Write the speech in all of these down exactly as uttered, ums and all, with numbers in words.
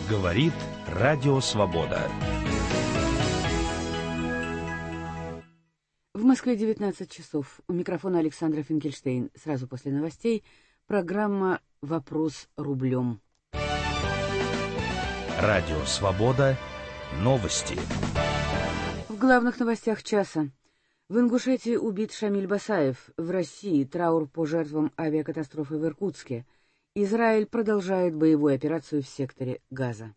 Говорит Радио Свобода. В Москве девятнадцать часов. У микрофона Александра Финкельштейн. Сразу после новостей программа «Вопрос рублем». Радио Свобода. Новости. В главных новостях часа. В Ингушетии убит Шамиль Басаев. В России траур по жертвам авиакатастрофы в Иркутске. Израиль продолжает боевую операцию в секторе Газа.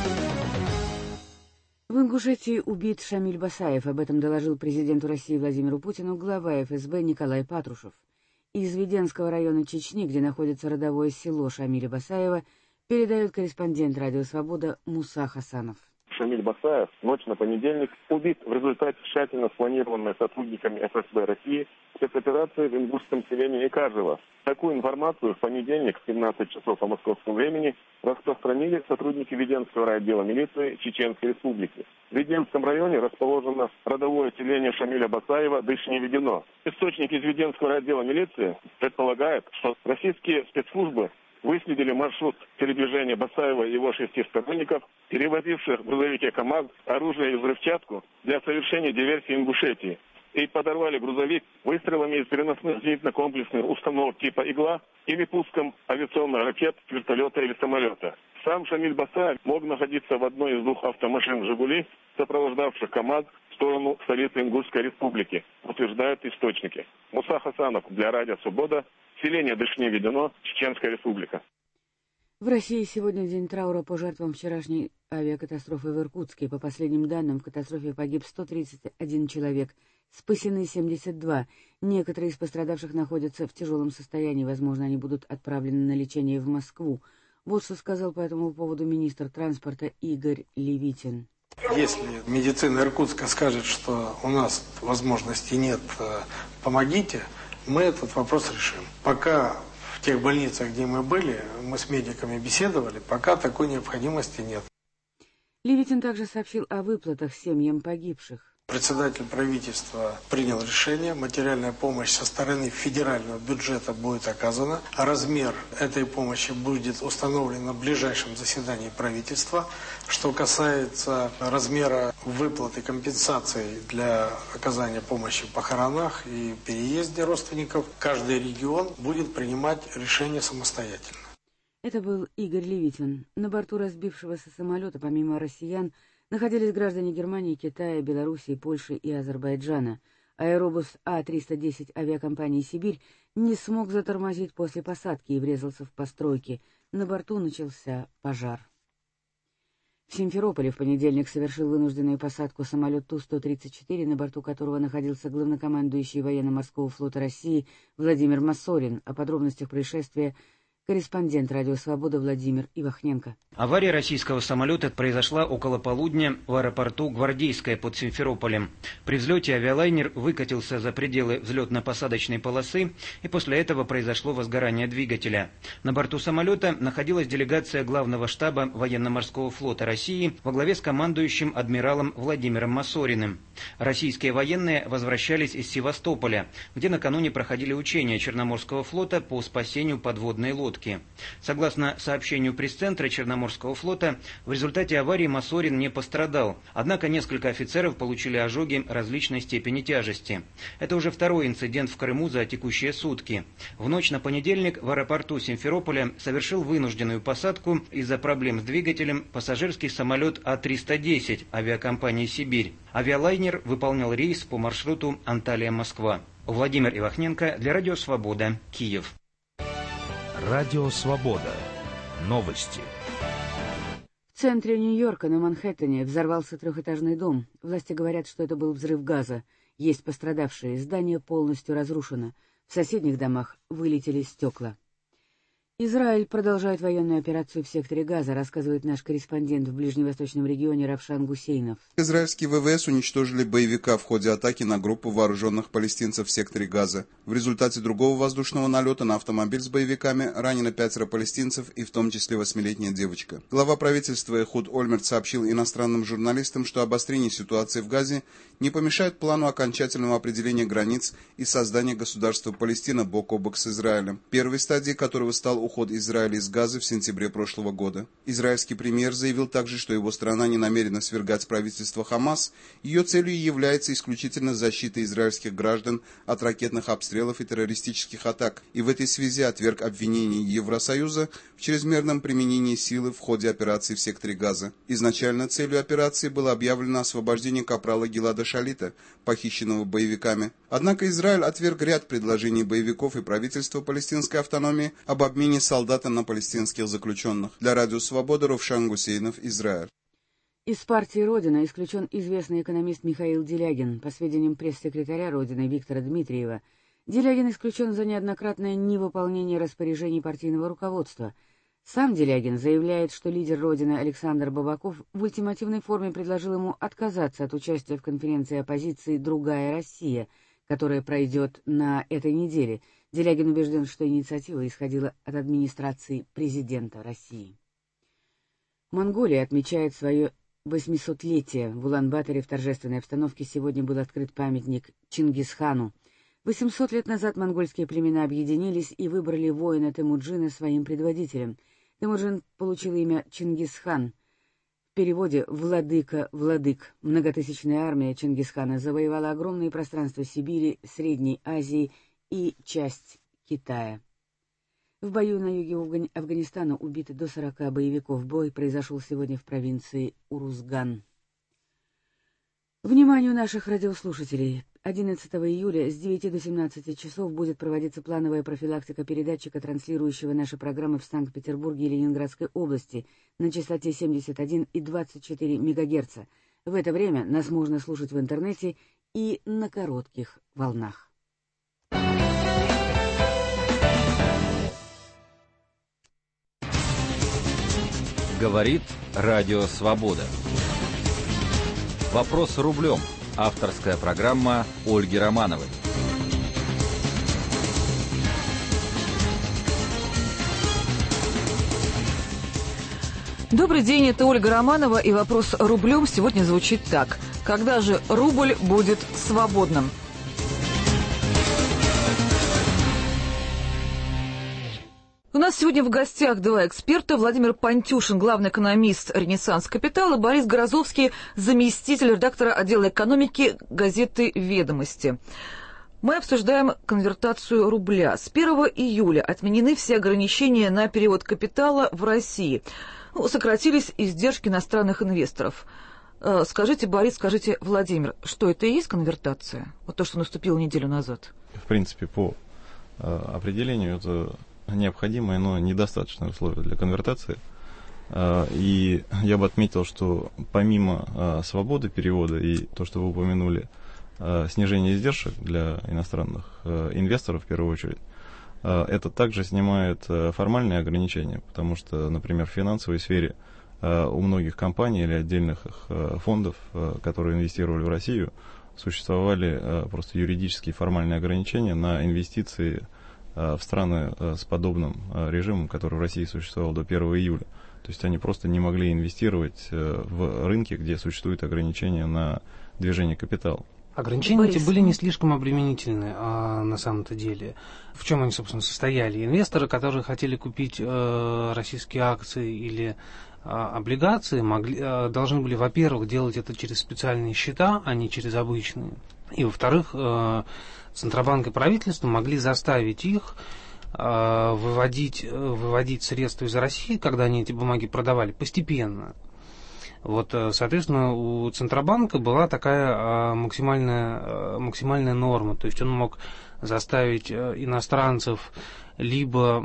В Ингушетии убит Шамиль Басаев. Об этом доложил президенту России Владимиру Путину глава эф эс бэ Николай Патрушев. Из Веденского района Чечни, где находится родовое село Шамиля Басаева, передает корреспондент «Радио Свобода» Муса Хасанов. Шамиль Басаев в ночь на понедельник убит в результате тщательно спланированной сотрудниками эф эс бэ России спецоперации в ингушском селении Кажево. Такую информацию в понедельник в семнадцать часов по московскому времени распространили сотрудники Веденского райотдела милиции Чеченской Республики. В Веденском районе расположено родовое селение Шамиля Басаева Дышне-Ведено. Источники из Веденского райотдела милиции предполагают, что российские спецслужбы выследили маршрут передвижения Басаева и его шести сторонников, перевозивших в грузовике КАМАЗ оружие и взрывчатку для совершения диверсии в Ингушетии, и подорвали грузовик выстрелами из переносных зенитно-комплексных установок типа «Игла» или пуском авиационных ракет с вертолета или самолета. Сам Шамиль Басаев мог находиться в одной из двух автомашин «Жигули», сопровождавших КАМАЗ в сторону столицы Ингушской республики, утверждают источники. Муса Хасанов для Радио Свобода, селение Дышне-Ведено, Чеченская Республика. В России сегодня день траура по жертвам вчерашней авиакатастрофы в Иркутске. По последним данным, в катастрофе погиб сто тридцать один человек, спасены семьдесят два. Некоторые из пострадавших находятся в тяжелом состоянии. Возможно, они будут отправлены на лечение в Москву. Вот что сказал по этому поводу министр транспорта Игорь Левитин. Если медицина Иркутска скажет, что у нас возможности нет, помогите, мы этот вопрос решим. Пока в тех больницах, где мы были, мы с медиками беседовали, пока такой необходимости нет. Левитин также сообщил о выплатах семьям погибших. Председатель правительства принял решение, материальная помощь со стороны федерального бюджета будет оказана. Размер этой помощи будет установлен на ближайшем заседании правительства. Что касается размера выплаты компенсации для оказания помощи в похоронах и переезде родственников, каждый регион будет принимать решение самостоятельно. Это был Игорь Левитин. На борту разбившегося самолета, помимо россиян, находились граждане Германии, Китая, Белоруссии, Польши и Азербайджана. Аэробус А триста десять авиакомпании «Сибирь» не смог затормозить после посадки и врезался в постройки. На борту начался пожар. В Симферополе в понедельник совершил вынужденную посадку самолет Ту сто тридцать четыре, на борту которого находился главнокомандующий военно-морского флота России Владимир Масорин. О подробностях происшествия корреспондент «Радио Свобода» Владимир Ивахненко. Авария российского самолета произошла около полудня в аэропорту Гвардейское под Симферополем. При взлете авиалайнер выкатился за пределы взлетно-посадочной полосы, и после этого произошло возгорание двигателя. На борту самолета находилась делегация главного штаба военно-морского флота России во главе с командующим адмиралом Владимиром Масориным. Российские военные возвращались из Севастополя, где накануне проходили учения Черноморского флота по спасению подводной лодки. Согласно сообщению пресс-центра Черноморского флота, в результате аварии Масорин не пострадал, однако несколько офицеров получили ожоги различной степени тяжести. Это уже второй инцидент в Крыму за текущие сутки. В ночь на понедельник в аэропорту Симферополя совершил вынужденную посадку из-за проблем с двигателем пассажирский самолет А триста десять авиакомпании «Сибирь». Авиалайнер выполнял рейс по маршруту Анталия-Москва. Владимир Ивахненко для Радио Свобода, Киев. Радио Свобода. Новости. В центре Нью-Йорка на Манхэттене взорвался трехэтажный дом. Власти говорят, что это был взрыв газа. Есть пострадавшие. Здание полностью разрушено. В соседних домах вылетели стекла. Израиль продолжает военную операцию в секторе Газа, рассказывает наш корреспондент в ближневосточном регионе Равшан Гусейнов. Израильские вэ вэ эс уничтожили боевика в ходе атаки на группу вооруженных палестинцев в секторе Газа. В результате другого воздушного налета на автомобиль с боевиками ранено пятеро палестинцев и в том числе восьмилетняя девочка. Глава правительства Эхуд Ольмерт сообщил иностранным журналистам, что обострение ситуации в Газе не помешает плану окончательного определения границ и создания государства Палестина бок о бок с Израилем, первой стадией которого стал уход Израиля из Газы в сентябре прошлого года. Израильский премьер заявил также, что его страна не намерена свергать правительство Хамас. Ее целью является исключительно защита израильских граждан от ракетных обстрелов и террористических атак, и в этой связи отверг обвинения Евросоюза в чрезмерном применении силы в ходе операции в секторе Газа. Изначально целью операции было объявлено освобождение капрала Гилада Шалита, похищенного боевиками. Однако Израиль отверг ряд предложений боевиков и правительства палестинской автономии об обмене солдата на палестинских заключенных. Для Радио Свобода Ровшан Гусейнов, Израиль. Из партии «Родина» исключен известный экономист Михаил Делягин. По сведениям пресс-секретаря «Родины» Виктора Дмитриева, Делягин исключен за неоднократное невыполнение распоряжений партийного руководства. Сам Делягин заявляет, что лидер «Родины» Александр Бабаков в ультимативной форме предложил ему отказаться от участия в конференции оппозиции «Другая Россия», которая пройдет на этой неделе. Делягин убежден, что инициатива исходила от администрации президента России. Монголия отмечает свое восьмисотлетие. В Улан-Баторе в торжественной обстановке сегодня был открыт памятник Чингисхану. восемьсот лет назад монгольские племена объединились и выбрали воина Темуджина своим предводителем. Темуджин получил имя Чингисхан. В переводе «владыка-владык». Многотысячная армия Чингисхана завоевала огромные пространства Сибири, Средней Азии и часть Китая. В бою на юге Афганистана убито до сорока боевиков. Бой произошел сегодня в провинции Урузган. Вниманию наших радиослушателей! одиннадцатого июля с девяти до семнадцати часов будет проводиться плановая профилактика передатчика, транслирующего наши программы в Санкт-Петербурге и Ленинградской области на частоте семьдесят один и двадцать четыре мегагерца. В это время нас можно слушать в интернете и на коротких волнах. Говорит Радио Свобода. Вопрос рублем. Авторская программа Ольги Романовой. Добрый день, это Ольга Романова, и вопрос рублем сегодня звучит так. Когда же рубль будет свободным? У нас сегодня в гостях два эксперта. Владимир Пантюшин, главный экономист «Ренессанс Капитал», и Борис Горозовский, заместитель редактора отдела экономики газеты «Ведомости». Мы обсуждаем конвертацию рубля. С первого июля отменены все ограничения на перевод капитала в России. Ну, сократились издержки иностранных инвесторов. Скажите, Борис, скажите, Владимир, что это и есть конвертация? Вот то, что наступило неделю назад. В принципе, по определению это необходимое, но недостаточное условие для конвертации. И я бы отметил, что помимо свободы перевода и то, что вы упомянули, снижение издержек для иностранных инвесторов в первую очередь, это также снимает формальные ограничения, потому что, например, в финансовой сфере у многих компаний или отдельных фондов, которые инвестировали в Россию, существовали просто юридические формальные ограничения на инвестиции в страны с подобным режимом, который в России существовал до первого июля. То есть они просто не могли инвестировать в рынки, где существуют ограничения на движение капитала. Ограничения эти были не слишком обременительны, а, на самом-то деле. В чем они, собственно, состояли? Инвесторы, которые хотели купить э, российские акции или э, облигации, могли, э, должны были, во-первых, делать это через специальные счета, а не через обычные. И, во-вторых, э, Центробанк и правительство могли заставить их э, выводить, выводить средства из России, когда они эти бумаги продавали, постепенно. Вот, соответственно, у Центробанка была такая максимальная, максимальная норма. То есть он мог заставить иностранцев либо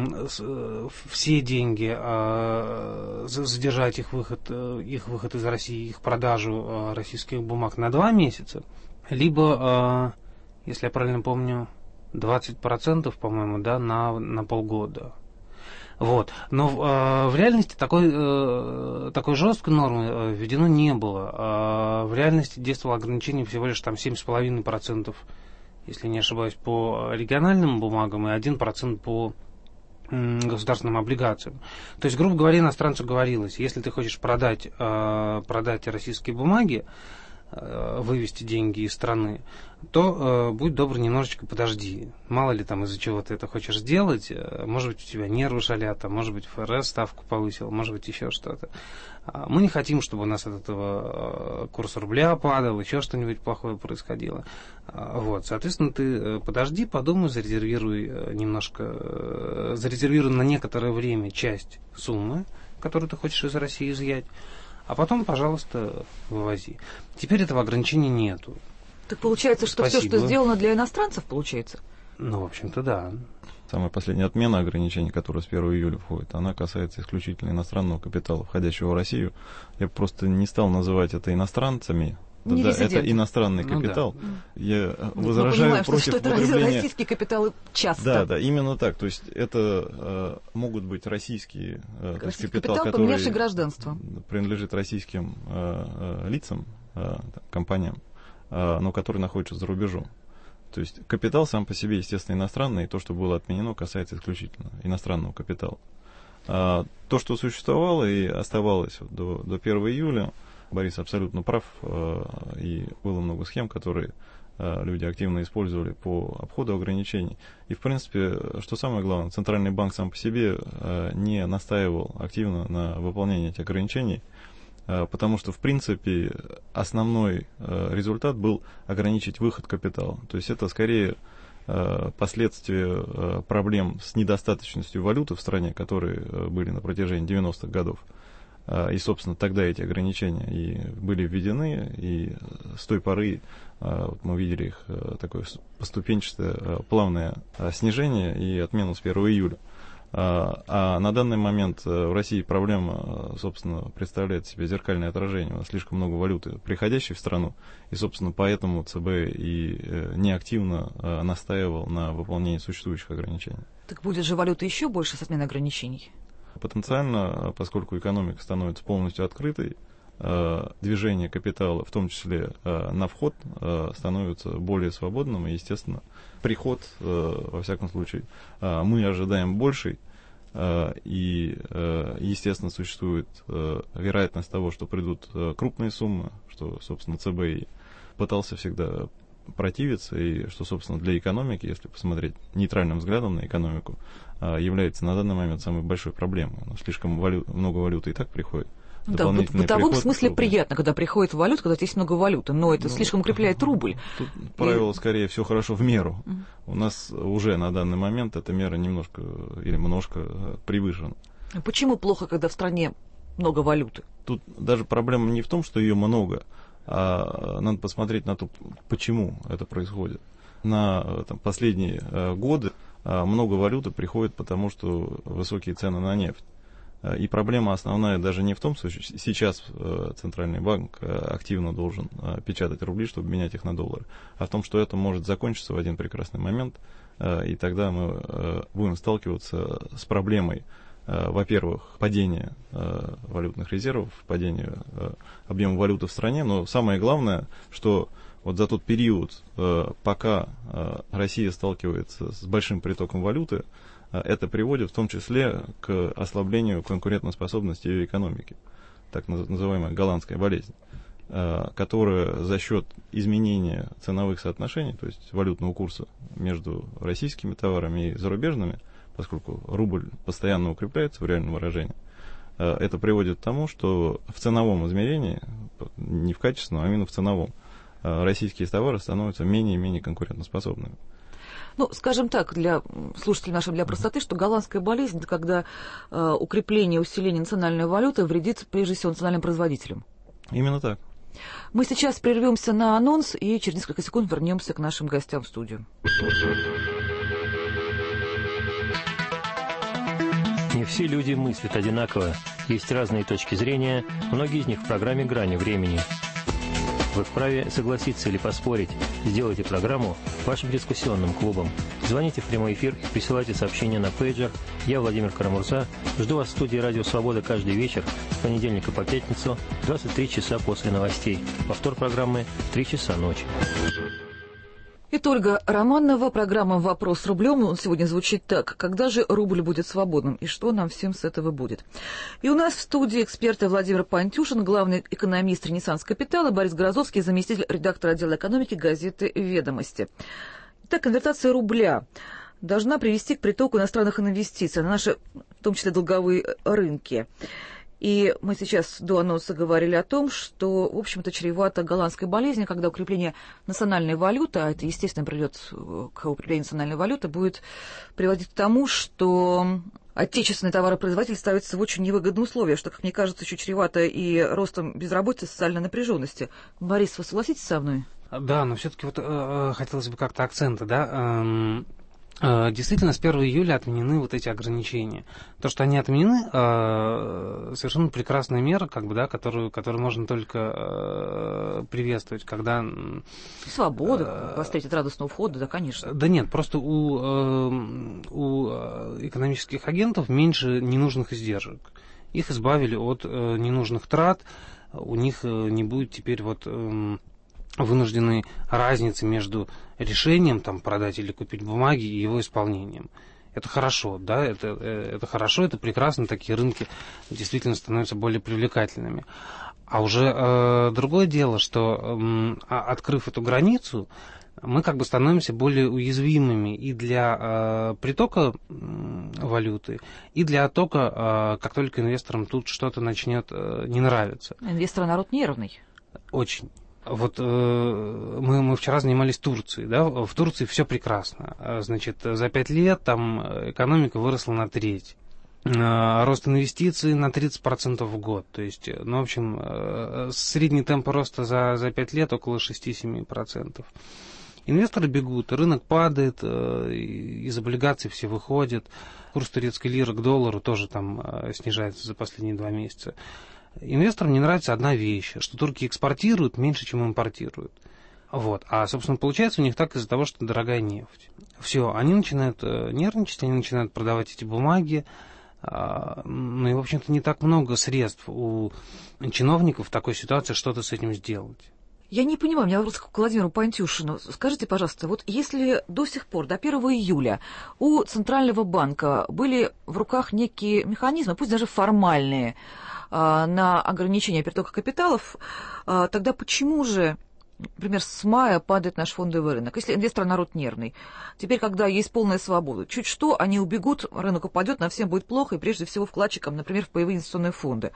все деньги, задержать их выход, их выход из России, их продажу российских бумаг на два месяца, либо, если я правильно помню, двадцать процентов, по-моему, да, на, на полгода. Вот. Но э, в реальности такой, э, такой жесткой нормы введено не было. Э, в реальности действовало ограничение всего лишь там семь целых пять десятых процента, если не ошибаюсь, по региональным бумагам и один процент по э, государственным облигациям. То есть, грубо говоря, иностранцу говорилось, если ты хочешь продать, э, продать российские бумаги, вывести деньги из страны, то э, будь добр, немножечко подожди. Мало ли там из-за чего ты это хочешь сделать, может быть, у тебя нервы шалят, а может быть, ФРС ставку повысил, может быть, еще что-то. Мы не хотим, чтобы у нас от этого курс рубля падал, еще что-нибудь плохое происходило. Вот, соответственно, ты подожди, подумай, зарезервируй немножко, зарезервируй на некоторое время часть суммы, которую ты хочешь из России изъять, а потом, пожалуйста, вывози. Теперь этого ограничения нету. Так получается, что Спасибо. все, что сделано для иностранцев, получается? Ну, в общем-то, да. Самая последняя отмена ограничений, которая с первого июля входит, она касается исключительно иностранного капитала, входящего в Россию. Я просто не стал называть это иностранцами. Не да, резидент. это иностранный Ну, капитал. да. Я Мы возражаю понимаем, против что, что это употребления... российские капиталы часто. Да, да, именно так. То есть это э, могут быть российские э, то есть Российский капитал, капитал, который поменявший гражданство. принадлежит российским э, э, лицам, э, компаниям, э, но который находится за рубежом. То есть капитал сам по себе, естественно, иностранный, и то, что было отменено, касается исключительно иностранного капитала. А то, что существовало и оставалось до, до первого июля, Борис абсолютно прав, и было много схем, которые люди активно использовали по обходу ограничений. И, в принципе, что самое главное, Центральный банк сам по себе не настаивал активно на выполнении этих ограничений, потому что, в принципе, основной результат был ограничить выход капитала. То есть это скорее последствия проблем с недостаточностью валюты в стране, которые были на протяжении девяностых годов. И, собственно, тогда эти ограничения и были введены, и с той поры вот мы видели их такое поступенчатое плавное снижение и отмену с первого июля. А на данный момент в России проблема, собственно, представляет себе зеркальное отражение. У нас слишком много валюты, приходящей в страну, и, собственно, поэтому ЦБ и неактивно настаивал на выполнении существующих ограничений. Так будет же валюта еще больше с отменой ограничений? Потенциально, поскольку экономика становится полностью открытой, движение капитала, в том числе на вход, становится более свободным, и, естественно, приход, во всяком случае, мы ожидаем больший, и, естественно, существует вероятность того, что придут крупные суммы, что, собственно, ЦБ и пытался всегда противиться, и что, собственно, для экономики, если посмотреть нейтральным взглядом на экономику, является на данный момент самой большой проблемой. Слишком валют, много валюты и так приходит. Да, в бытовом смысле приятно, когда приходит валюта, когда есть много валюты, но это ну, слишком укрепляет рубль. Тут правило, и... скорее, все хорошо в меру. Uh-huh. У нас уже на данный момент эта мера немножко или немножко превышена. Почему плохо, когда в стране много валюты? Тут даже проблема не в том, что ее много, а надо посмотреть на то, почему это происходит. На там, последние годы много валюты приходит, потому что высокие цены на нефть. И проблема основная даже не в том, что сейчас Центральный банк активно должен печатать рубли, чтобы менять их на доллары, а в том, что это может закончиться в один прекрасный момент, и тогда мы будем сталкиваться с проблемой, во-первых, падения валютных резервов, падения объема валюты в стране, но самое главное, что вот за тот период, пока Россия сталкивается с большим притоком валюты, это приводит в том числе к ослаблению конкурентоспособности ее экономики, так называемая голландская болезнь, которая за счет изменения ценовых соотношений, то есть валютного курса между российскими товарами и зарубежными, поскольку рубль постоянно укрепляется в реальном выражении, это приводит к тому, что в ценовом измерении, не в качественном, а именно в ценовом, российские товары становятся менее и менее конкурентоспособными. Ну, скажем так, для слушателей наших, для простоты, что голландская болезнь, это когда э, укрепление, усиление национальной валюты вредит прежде всего национальным производителям. Именно так. Мы сейчас прервемся на анонс и через несколько секунд вернемся к нашим гостям в студию. Не все люди мыслят одинаково. Есть разные точки зрения, многие из них в программе «Грани времени». Вы вправе согласиться или поспорить. Сделайте программу вашим дискуссионным клубом. Звоните в прямой эфир и присылайте сообщения на пейджер. Я Владимир Карамурза. Жду вас в студии «Радио Свобода» каждый вечер с понедельника по пятницу в двадцать три часа после новостей. Повтор программы в три часа ночи. Это Ольга Романова, программа «Вопрос с рублем». Он сегодня звучит так. Когда же рубль будет свободным? И что нам всем с этого будет? И у нас в студии эксперты Владимир Пантюшин, главный экономист «Ренессанс Капитал», и Борис Грозовский, заместитель редактора отдела экономики газеты «Ведомости». Итак, конвертация рубля должна привести к притоку иностранных инвестиций на наши, в том числе, долговые рынки. И мы сейчас до анонса говорили о том, что, в общем-то, чревато голландской болезнью, когда укрепление национальной валюты, а это, естественно, придет к укреплению национальной валюты, будет приводить к тому, что отечественные товаропроизводители ставятся в очень невыгодные условия, что, как мне кажется, еще чревато и ростом безработицы и социальной напряженности. Борис, вы согласитесь со мной? Да, но все-таки вот э, хотелось бы как-то акцента, да. Эм... Действительно, с первого июля отменены вот эти ограничения. То, что они отменены, совершенно прекрасная мера, как бы, да, которую, которую можно только приветствовать, когда... Свобода, восстановить от радостного входа, да, конечно. Да нет, просто у, у экономических агентов меньше ненужных издержек. Их избавили от ненужных трат, у них не будет теперь вот... вынужденной разницы между решением там, продать или купить бумаги и его исполнением. Это хорошо, да, это, это хорошо, это прекрасно, такие рынки действительно становятся более привлекательными. А уже э, другое дело, что э, открыв эту границу, мы как бы становимся более уязвимыми и для э, притока э, валюты, и для оттока, э, как только инвесторам тут что-то начнет э, не нравиться. Инвестор народ нервный. Очень. Вот э, мы, мы вчера занимались Турцией, да, в Турции все прекрасно. Значит, за пять лет там экономика выросла на треть. Э, рост инвестиций на тридцать процентов в год. То есть, ну, в общем, э, средний темп роста за, за пять лет около шесть-семь процентов. Инвесторы бегут, рынок падает, э, из облигаций все выходят. Курс турецкой лиры к доллару тоже там э, снижается за последние два месяца. Инвесторам не нравится одна вещь, что турки экспортируют меньше, чем импортируют. Вот. А, собственно, получается у них так из-за того, что дорогая нефть. Все, они начинают нервничать, они начинают продавать эти бумаги. Ну и, в общем-то, не так много средств у чиновников в такой ситуации что-то с этим сделать. Я не понимаю, у меня вопрос к Владимиру Пантюшину. Скажите, пожалуйста, вот если до сих пор, до первого июля, у Центрального банка были в руках некие механизмы, пусть даже формальные, на ограничение притока капиталов, тогда почему же, например, с мая падает наш фондовый рынок? Если инвестор народ нервный, теперь, когда есть полная свобода, чуть что, они убегут, рынок упадет, нам всем будет плохо, и прежде всего вкладчикам, например, в паевые инвестиционные фонды,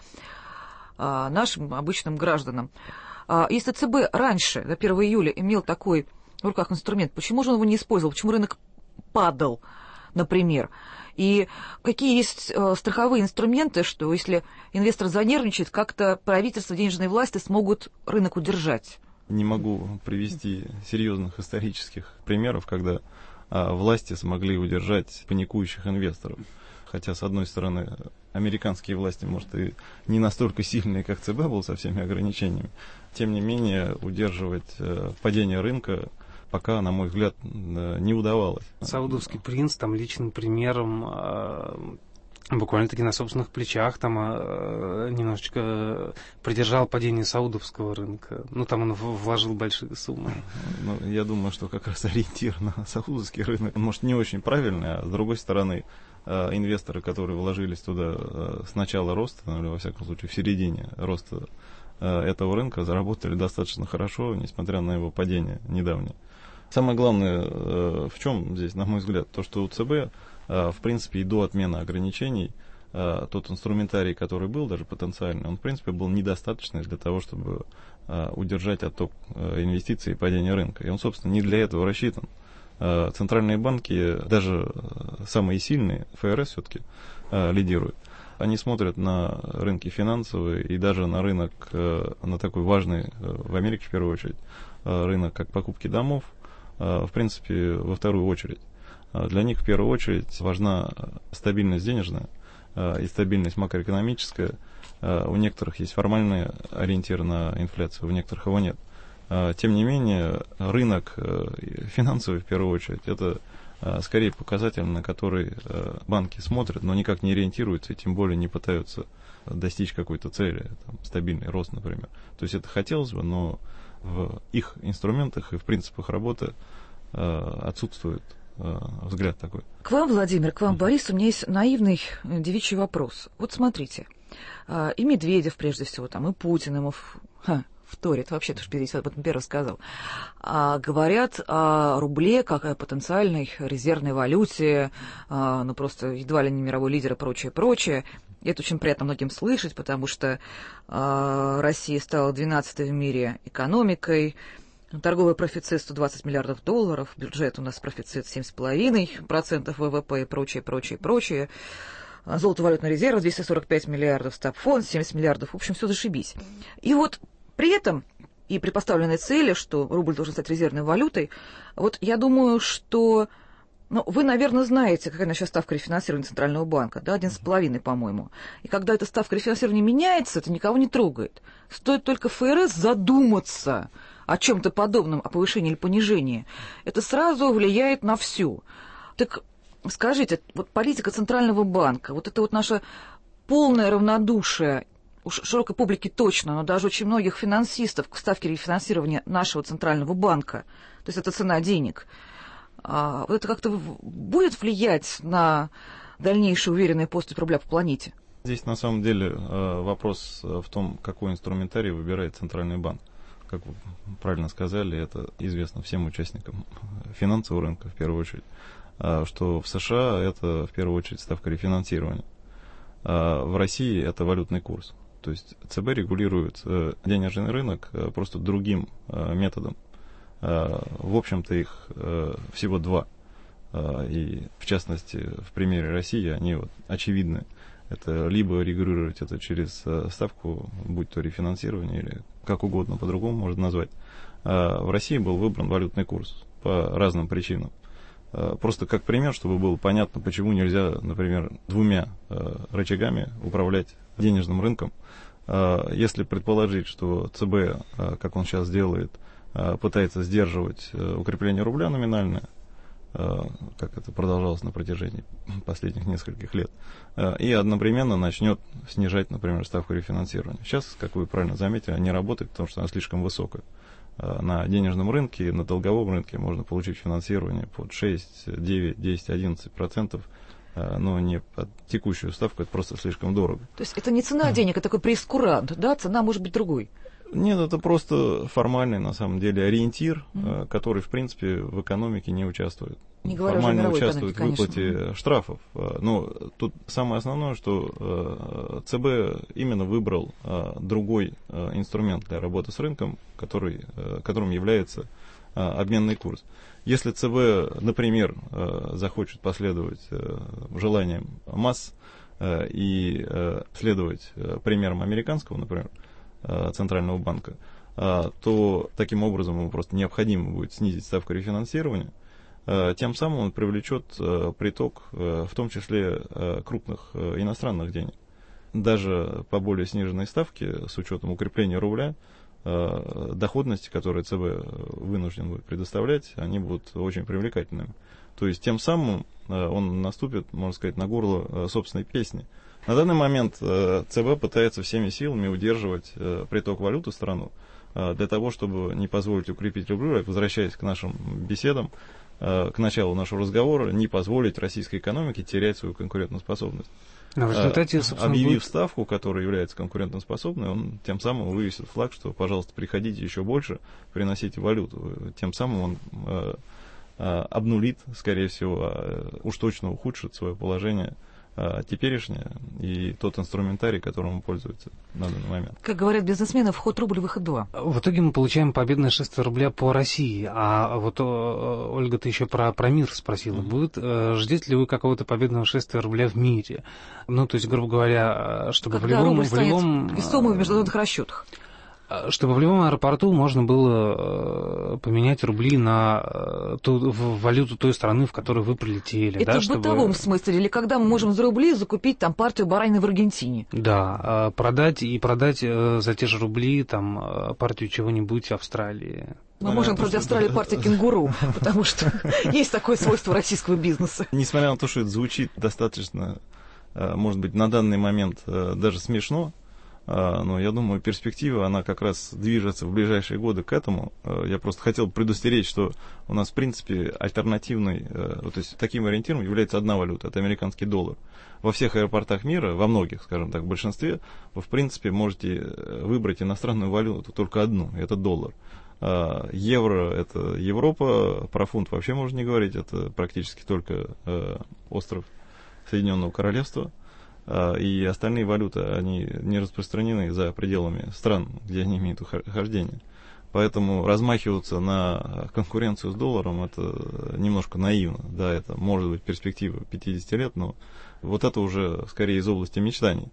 нашим обычным гражданам. Если ЦБ раньше, до первого июля, имел такой в руках инструмент, почему же он его не использовал, почему рынок падал, например? И какие есть э, страховые инструменты, что если инвестор занервничает, как-то правительство, денежные власти смогут рынок удержать? Не могу привести серьезных исторических примеров, когда а, власти смогли удержать паникующих инвесторов. Хотя, с одной стороны, американские власти, может, и не настолько сильные, как ЦБ был со всеми ограничениями. Тем не менее, удерживать э, падение рынка пока, на мой взгляд, не удавалось. Саудовский принц там личным примером, э, буквально-таки на собственных плечах там э, немножечко придержал падение саудовского рынка. Ну, там он вложил большие суммы. Ну, я думаю, что как раз ориентир на саудовский рынок, может, не очень правильный, а с другой стороны, э, инвесторы, которые вложились туда э, с начала роста, ну, или, во всяком случае, в середине роста э, этого рынка, заработали достаточно хорошо, несмотря на его падение недавнее. Самое главное, в чем здесь, на мой взгляд, то, что у ЦБ, в принципе, и до отмены ограничений, тот инструментарий, который был, даже потенциальный, он, в принципе, был недостаточный для того, чтобы удержать отток инвестиций и падение рынка. И он, собственно, не для этого рассчитан. Центральные банки, даже самые сильные, ФРС все-таки лидируют. Они смотрят на рынки финансовые и даже на рынок, на такой важный в Америке, в первую очередь, рынок, как покупки домов, в принципе, во вторую очередь. Для них в первую очередь важна стабильность денежная и стабильность макроэкономическая. У некоторых есть формальный ориентир на инфляцию, у некоторых его нет. Тем не менее, рынок финансовый, в первую очередь, это скорее показатель, на который банки смотрят, но никак не ориентируются и тем более не пытаются достичь какой-то цели, там, стабильный рост, например. То есть это хотелось бы, но в их инструментах и в принципах работы отсутствует взгляд такой. К вам, Владимир, к вам, Борис, у меня есть наивный девичий вопрос. Вот смотрите, и Медведев, прежде всего, там, и Путин ему ха, вторит, вообще-то Шпирис об этом первый сказал, а, говорят о рубле как о потенциальной резервной валюте, а, ну просто едва ли не мировой лидер и прочее, прочее. И это очень приятно многим слышать, потому что а, Россия стала двенадцатой в мире экономикой, торговый профицит сто двадцать миллиардов долларов, бюджет у нас профицит семь целых пять десятых процента ВВП и прочее, прочее, прочее. Золотовалютный резерв двести сорок пять миллиардов, стабфонд семьдесят миллиардов, в общем, все зашибись. И вот при этом и при поставленной цели, что рубль должен стать резервной валютой, вот я думаю, что, ну, вы, наверное, знаете, какая сейчас ставка рефинансирования Центрального банка, да, один с половиной, по-моему. И когда эта ставка рефинансирования меняется, это никого не трогает. Стоит только ФРС задуматься о чем-то подобном, о повышении или понижении, это сразу влияет на всю. Так скажите, вот политика Центрального банка, вот это вот наше полное равнодушие, уж широкой публике точно, но даже очень многих финансистов к ставке рефинансирования нашего Центрального банка, то есть это цена денег, а, вот это как-то будет влиять на дальнейшую уверенную поступь рубля по планете? Здесь на самом деле вопрос в том, какой инструментарий выбирает Центральный банк. Как вы правильно сказали, это известно всем участникам финансового рынка в первую очередь, что в США это в первую очередь ставка рефинансирования. В России это валютный курс. То есть ЦБ регулирует денежный рынок просто другим методом. В общем-то их всего два. И в частности в примере России они вот очевидны. Это либо регулировать это через ставку, будь то рефинансирование или как угодно по-другому можно назвать. В России был выбран валютный курс по разным причинам. Просто как пример, чтобы было понятно, почему нельзя, например, двумя рычагами управлять денежным рынком. Если предположить, что ЦБ, как он сейчас делает, пытается сдерживать укрепление рубля номинальное, как это продолжалось на протяжении последних нескольких лет, и одновременно начнет снижать, например, ставку рефинансирования. Сейчас, как вы правильно заметили, не работает, потому что она слишком высокая. На денежном рынке, на долговом рынке можно получить финансирование под шесть, девять, десять, одиннадцать процентов, но не под текущую ставку, это просто слишком дорого. То есть это не цена денег, это такой прейскурант, да? Цена может быть другой. Нет, это просто формальный, на самом деле, ориентир, mm-hmm. который, в принципе, в экономике не участвует. Не говоря Формально уже участвует в выплате конечно. штрафов. Но тут самое основное, что ЦБ именно выбрал другой инструмент для работы с рынком, который, которым является обменный курс. Если ЦБ, например, захочет последовать желаниям масс и следовать примерам американского, например, Центрального банка, то таким образом ему просто необходимо будет снизить ставку рефинансирования. Тем самым он привлечет приток, в том числе крупных иностранных денег. Даже по более сниженной ставке, с учетом укрепления рубля, доходности, которые ЦБ вынужден будет предоставлять, они будут очень привлекательными. То есть тем самым он наступит, можно сказать, на горло собственной песни. На данный момент ЦБ пытается всеми силами удерживать приток валюты в страну для того, чтобы не позволить укрепить рубль, возвращаясь к нашим беседам, к началу нашего разговора, не позволить российской экономике терять свою конкурентоспособность. Но в результате, объявив будет... ставку, которая является конкурентоспособной, он тем самым вывесит флаг, что, пожалуйста, приходите еще больше, приносите валюту. Тем самым он э, э, обнулит, скорее всего, э, уж точно ухудшит свое положение э, теперешнее и тот инструментарий, которым он пользуется на данный момент. Как говорят бизнесмены, вход рубль, выход два. В итоге мы получаем победное шествие рубля по России. А вот, Ольга, ты еще про, про мир спросила. Mm-hmm. Будет, э, ждете ли вы какого-то победного шествия рубля в мире? Ну, то есть, грубо говоря, чтобы когда в любом... рубль в любом весомый в международных расчетах. Чтобы в любом аэропорту можно было поменять рубли на ту валюту той страны, в которую вы прилетели. Это да, в чтобы... бытовом смысле? Или когда мы можем за рубли закупить там партию баранины в Аргентине? Да, продать и продать за те же рубли там партию чего-нибудь в Австралии. Мы ну, можем против Австралии партию кенгуру, потому что есть такое свойство российского бизнеса. Несмотря на то, что это звучит достаточно, может быть, на данный момент даже смешно, Но я думаю, перспектива, она как раз движется в ближайшие годы к этому. Я просто хотел предустеречь, что у нас, в принципе, альтернативной, то есть таким ориентиром является одна валюта, это американский доллар. Во всех аэропортах мира, во многих, скажем так, в большинстве, вы, в принципе, можете выбрать иностранную валюту только одну, это доллар. Евро – это Европа, про фунт вообще можно не говорить, это практически только остров Соединенного Королевства. И остальные валюты, они не распространены за пределами стран, где они имеют хождение. Поэтому размахиваться на конкуренцию с долларом, это немножко наивно. Да, это может быть перспектива пятьдесят лет, но вот это уже скорее из области мечтаний.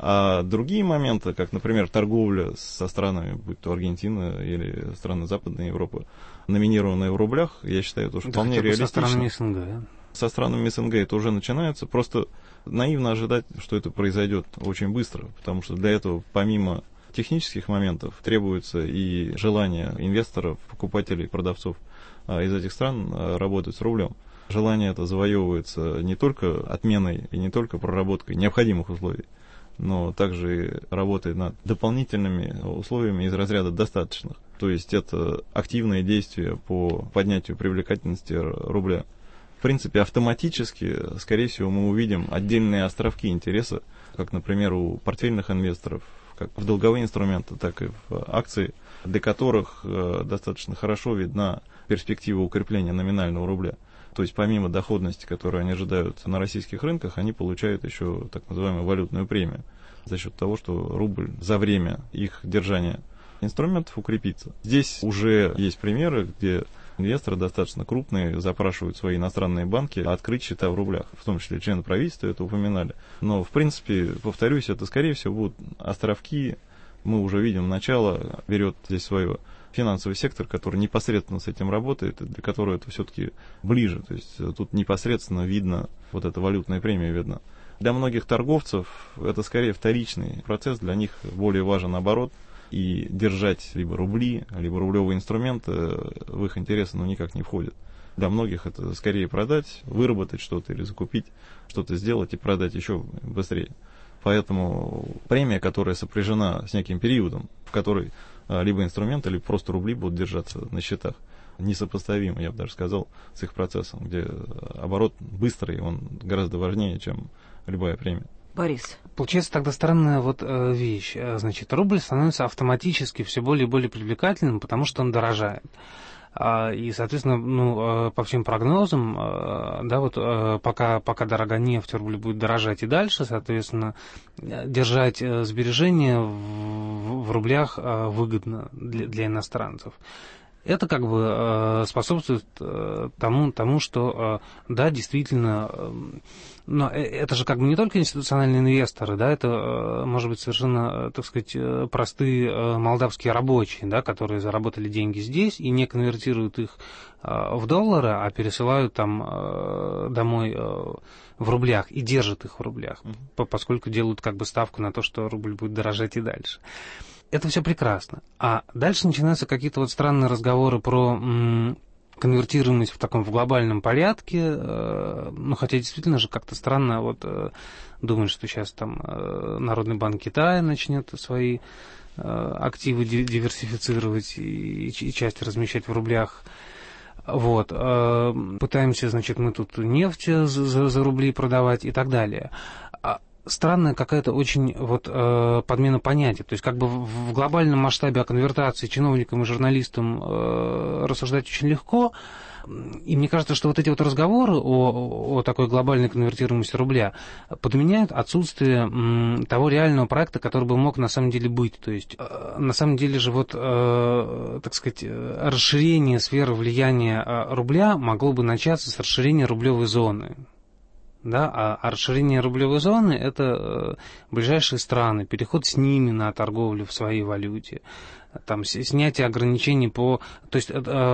А другие моменты, как, например, торговля со странами, будь то Аргентина или страны Западной Европы, номинированные в рублях, я считаю, это уже да, вполне реалистично. Со странами СНГ, да? Со странами СНГ это уже начинается. Просто наивно ожидать, что это произойдет очень быстро, потому что для этого, помимо технических моментов, требуется и желание инвесторов, покупателей, продавцов из этих стран работать с рублем. Желание это завоевывается не только отменой и не только проработкой необходимых условий, но также и работой над дополнительными условиями из разряда достаточных. То есть это активные действия по поднятию привлекательности рубля. В принципе, автоматически, скорее всего, мы увидим отдельные островки интереса, как, например, у портфельных инвесторов, как в долговые инструменты, так и в акции, для которых э, достаточно хорошо видна перспектива укрепления номинального рубля. То есть помимо доходности, которую они ожидают на российских рынках, они получают еще так называемую валютную премию за счет того, что рубль за время их держания инструментов укрепится. Здесь уже есть примеры, где инвесторы достаточно крупные запрашивают свои иностранные банки открыть счета в рублях, в том числе члены правительства это упоминали. Но, в принципе, повторюсь, это, скорее всего, будут островки. Мы уже видим, начало берет здесь свое финансовый сектор, который непосредственно с этим работает, для которого это все-таки ближе. То есть тут непосредственно видно, вот эта валютная премия видна. Для многих торговцев это скорее вторичный процесс, для них более важен оборот. И держать либо рубли, либо рублевые инструменты в их интересы ну, никак не входит. Для многих это скорее продать, выработать что-то или закупить, что-то сделать и продать еще быстрее. Поэтому премия, которая сопряжена с неким периодом, в который либо инструменты, либо просто рубли будут держаться на счетах, несопоставимо, я бы даже сказал, с их процессом, где оборот быстрый, он гораздо важнее, чем любая премия. Борис. Получается тогда странная вот э, вещь. Значит, рубль становится автоматически все более и более привлекательным, потому что он дорожает. А, и, соответственно, ну, э, по всем прогнозам, э, да, вот э, пока, пока дорога нефть, рубль будет дорожать и дальше, соответственно, держать э, сбережения в, в рублях э, выгодно для, для иностранцев. Это как бы э, способствует э, тому, тому, что, э, да, действительно, э, но это же как бы не только институциональные инвесторы, да, это, э, может быть, совершенно, э, так сказать, э, простые э, молдавские рабочие, да, которые заработали деньги здесь и не конвертируют их э, в доллары, а пересылают там э, домой э, в рублях и держат их в рублях, mm-hmm. поскольку делают как бы ставку на то, что рубль будет дорожать и дальше. Это все прекрасно. А дальше начинаются какие-то вот странные разговоры про м, конвертируемость в таком в глобальном порядке. Э, ну, хотя действительно же как-то странно вот э, думать, что сейчас там э, Народный банк Китая начнет свои э, активы диверсифицировать и, и часть размещать в рублях. Вот. Э, пытаемся, значит, мы тут нефть за, за рубли продавать и так далее. Странная какая-то очень вот, э, подмена понятий. То есть как бы в, в глобальном масштабе о конвертации чиновникам и журналистам э, рассуждать очень легко. И мне кажется, что вот эти вот разговоры о, о такой глобальной конвертируемости рубля подменяют отсутствие м, того реального проекта, который бы мог на самом деле быть. То есть э, на самом деле же вот, э, так сказать, расширение сферы влияния рубля могло бы начаться с расширения рублевой зоны. Да, а, а расширение рублевой зоны – это э, ближайшие страны, переход с ними на торговлю в своей валюте, там, снятие ограничений по… То есть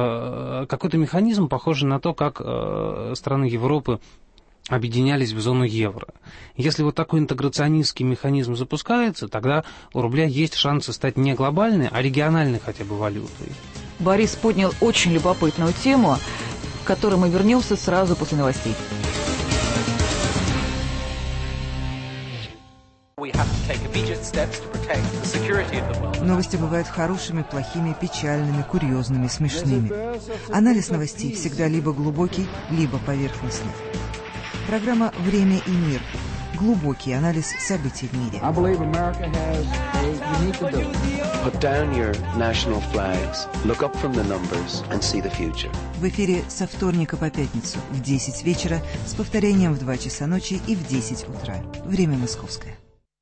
э, какой-то механизм, похожий на то, как э, страны Европы объединялись в зону евро. Если вот такой интеграционистский механизм запускается, тогда у рубля есть шансы стать не глобальной, а региональной хотя бы валютой. Борис поднял очень любопытную тему, к которой мы вернемся сразу после новостей. We have to take immediate steps to Новости бывают хорошими, плохими, печальными, курьезными, смешными. Анализ новостей всегда либо глубокий, либо поверхностный. Программа «Время и мир». Глубокий анализ событий в мире. В эфире со вторника по пятницу в десять вечера с повторением в два часа ночи и в десять утра. Время московское.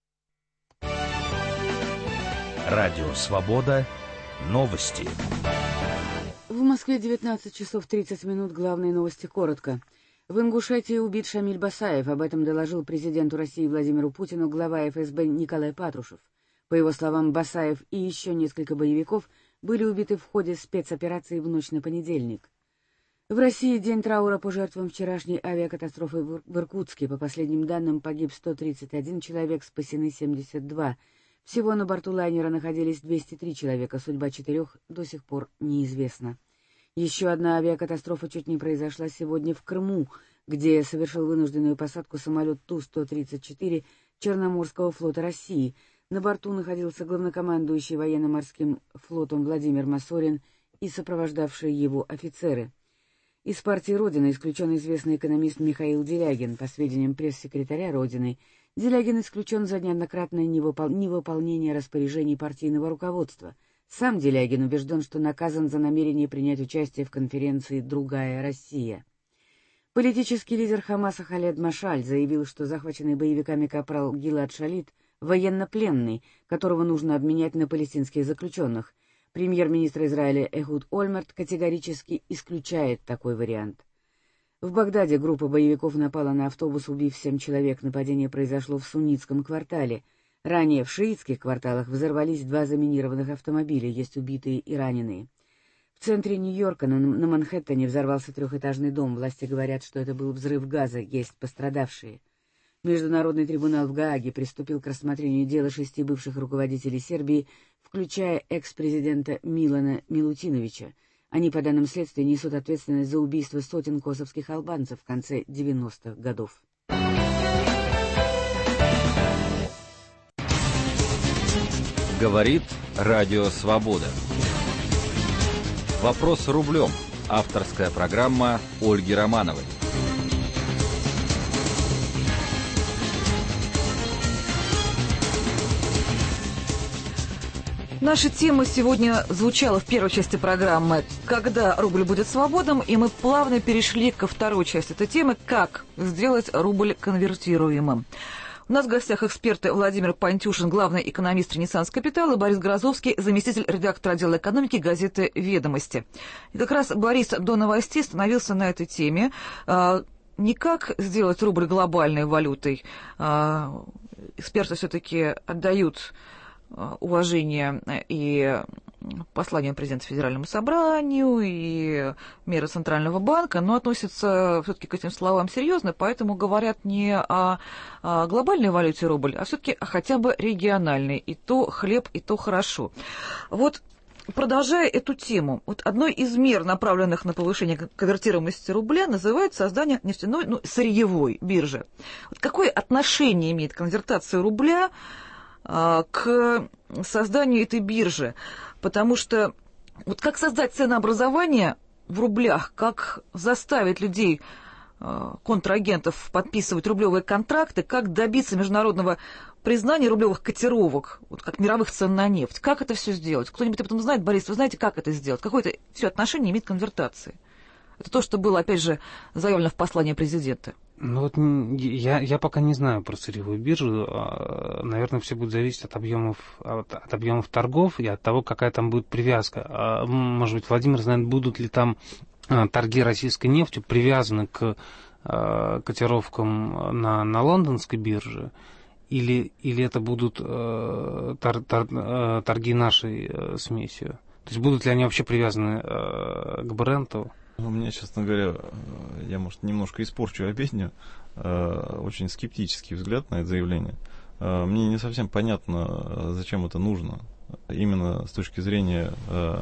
Радио «Свобода». Новости. В Москве девятнадцать часов тридцать минут. Главные новости коротко. В Ингушетии убит Шамиль Басаев. Об этом доложил президенту России Владимиру Путину глава эф эс бэ Николай Патрушев. По его словам, Басаев и еще несколько боевиков были убиты в ходе спецоперации в ночь на понедельник. В России день траура по жертвам вчерашней авиакатастрофы в Иркутске. По последним данным, погиб сто тридцать один человек, спасены семьдесят два. Всего на борту лайнера находились двести три человека, судьба четырех до сих пор неизвестна. Еще одна авиакатастрофа чуть не произошла сегодня в Крыму, где совершил вынужденную посадку самолет Ту сто тридцать четыре Черноморского флота России. На борту находился главнокомандующий военно-морским флотом Владимир Масорин и сопровождавшие его офицеры. Из партии «Родина» исключен известный экономист Михаил Делягин. По сведениям пресс-секретаря «Родины», Делягин исключен за неоднократное невыпол... невыполнение распоряжений партийного руководства. Сам Делягин убежден, что наказан за намерение принять участие в конференции «Другая Россия». Политический лидер Хамаса Халед Машаль заявил, что захваченный боевиками капрал Гилад Шалит – военнопленный, которого нужно обменять на палестинских заключенных. Премьер-министр Израиля Эхуд Ольмерт категорически исключает такой вариант. В Багдаде группа боевиков напала на автобус, убив семь человек. Нападение произошло в суннитском квартале. Ранее в шиитских кварталах взорвались два заминированных автомобиля, есть убитые и раненые. В центре Нью-Йорка, на, на Манхэттене, взорвался трехэтажный дом. Власти говорят, что это был взрыв газа, есть пострадавшие. Международный трибунал в Гааге приступил к рассмотрению дела шести бывших руководителей Сербии, включая экс-президента Милана Милутиновича. Они, по данным следствия, несут ответственность за убийство сотен косовских албанцев в конце девяностых годов. Говорит Радио Свобода. Вопрос рублем. Авторская программа Ольги Романовой. Наша тема сегодня звучала в первой части программы «Когда рубль будет свободным», и мы плавно перешли ко второй части этой темы «Как сделать рубль конвертируемым». У нас в гостях эксперты Владимир Пантюшин, главный экономист «Ренессанс Капитал», и Борис Грозовский, заместитель редактора отдела экономики газеты «Ведомости». И как раз Борис до новостей остановился на этой теме. Не как сделать рубль глобальной валютой. Эксперты все-таки отдают уважение и посланию президента Федеральному собранию, и меры Центрального банка, но относятся все-таки к этим словам серьезно, поэтому говорят не о, о глобальной валюте рубль, а все-таки хотя бы региональной. И то хлеб, и то хорошо. Вот, продолжая эту тему, вот одной из мер, направленных на повышение конвертируемости рубля, называется создание нефтяной, ну, сырьевой биржи. Вот какое отношение имеет конвертация рубля к созданию этой биржи? Потому что вот как создать ценообразование в рублях, как заставить людей, контрагентов, подписывать рублевые контракты, как добиться международного признания рублевых котировок, вот как мировых цен на нефть, как это все сделать? Кто-нибудь об этом знает? Борис, вы знаете, как это сделать? Какое это все отношение имеет к конвертации? Это то, что было, опять же, заявлено в послании президента. Ну вот я, я пока не знаю про сырьевую биржу. Наверное, все будет зависеть от объемов, от, от объемов торгов и от того, какая там будет привязка. Может быть, Владимир знает, будут ли там торги российской нефтью привязаны к котировкам на, на лондонской бирже, или, или это будут тор, тор, торги нашей смесью. То есть будут ли они вообще привязаны к бренду? У меня, честно говоря, я, может, немножко испорчу обедню, очень скептический взгляд на это заявление. Мне не совсем понятно, зачем это нужно. Именно с точки зрения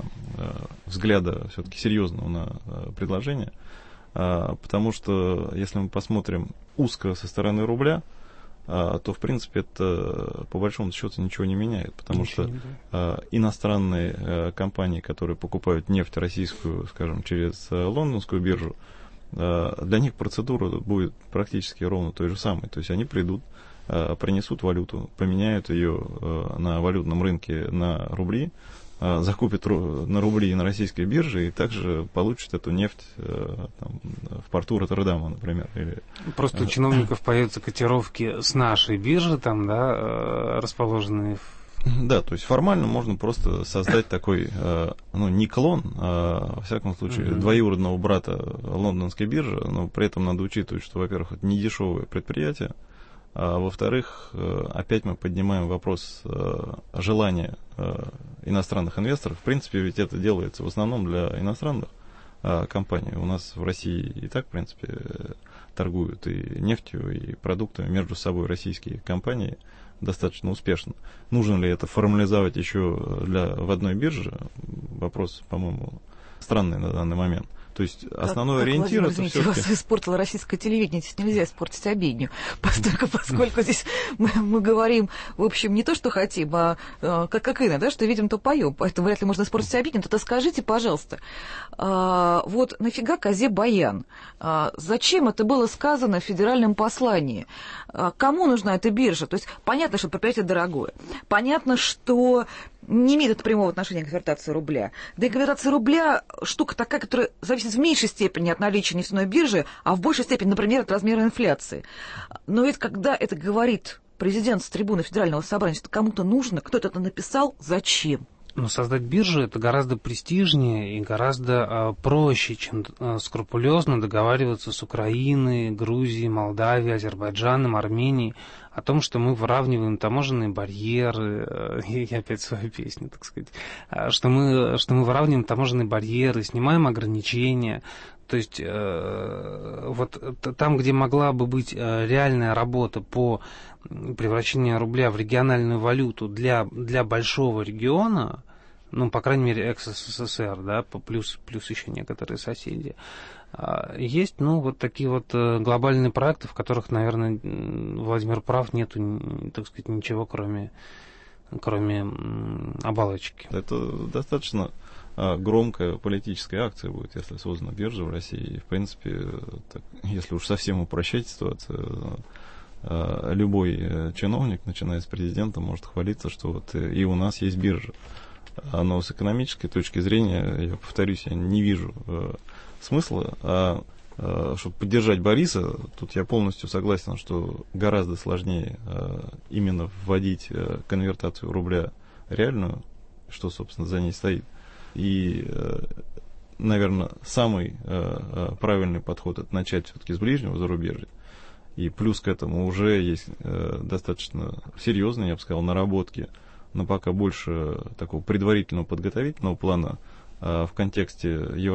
взгляда все-таки серьезного на предложение. Потому что, если мы посмотрим узко со стороны рубля, то, в принципе, это по большому счету ничего не меняет, потому ничего что а, иностранные а, компании, которые покупают нефть российскую, скажем, через а, лондонскую биржу, а, для них процедура будет практически ровно той же самой. То есть они придут, а, принесут валюту, поменяют ее а, на валютном рынке на рубли, закупит на рубли на российской бирже и также получит эту нефть там, в порту Роттердама, например. Или... Просто у чиновников появятся котировки с нашей биржи, там, да, расположенные в... Да, то есть формально можно просто создать такой, ну, не клон, а, во всяком случае, uh-huh. двоюродного брата лондонской биржи, но при этом надо учитывать, что, во-первых, это не дешевое предприятие, а во-вторых, опять мы поднимаем вопрос желания иностранных инвесторов. В принципе, ведь это делается в основном для иностранных компаний. У нас в России и так, в принципе, торгуют и нефтью, и продуктами между собой российские компании достаточно успешно. Нужно ли это формализовать еще для, в одной бирже? Вопрос, по-моему, странный на данный момент. То есть основной как, ориентир как, это все-таки... вас испортило российское телевидение, здесь нельзя испортить обедню, поскольку, поскольку здесь мы, мы говорим, в общем, не то, что хотим, а как, как ино, да, что видим, то поем, поэтому вряд ли можно испортить обедню. То скажите, пожалуйста, а, вот нафига козе баян? А, зачем это было сказано в федеральном послании? А, кому нужна эта биржа? То есть понятно, что предприятие дорогое, понятно, что не имеет это прямого отношения к конвертации рубля. Да и конвертация рубля штука такая, которая зависит в меньшей степени от наличия нефтяной биржи, а в большей степени, например, от размера инфляции. Но ведь когда это говорит президент с трибуны Федерального собрания, что кому-то нужно, кто-то это написал, зачем? Но создать биржу это гораздо престижнее и гораздо а, проще, чем а, скрупулезно договариваться с Украиной, Грузией, Молдавией, Азербайджаном, Арменией о том, что мы выравниваем таможенные барьеры, и опять свою песню, так сказать, что мы, что мы выравниваем таможенные барьеры, снимаем ограничения. То есть э, вот там, где могла бы быть э, реальная работа по превращению рубля в региональную валюту для, для большого региона, ну, по крайней мере, экс-СССР, да, плюс, плюс еще некоторые соседи, э, есть, ну, вот такие вот э, глобальные проекты, в которых, наверное, Владимир прав, нету, так сказать, ничего, кроме, кроме м, оболочки. Это достаточно... громкая политическая акция будет, если создана биржа в России. И, в принципе, так, если уж совсем упрощать ситуацию, любой чиновник, начиная с президента, может хвалиться, что вот и у нас есть биржа. Но с экономической точки зрения, я повторюсь, я не вижу смысла. А чтобы поддержать Бориса, тут я полностью согласен, что гораздо сложнее именно вводить конвертацию рубля реальную, что, собственно, за ней стоит. И, наверное, самый правильный подход – это начать все-таки с ближнего зарубежья. И плюс к этому уже есть достаточно серьезные, я бы сказал, наработки, но пока больше такого предварительного подготовительного плана в контексте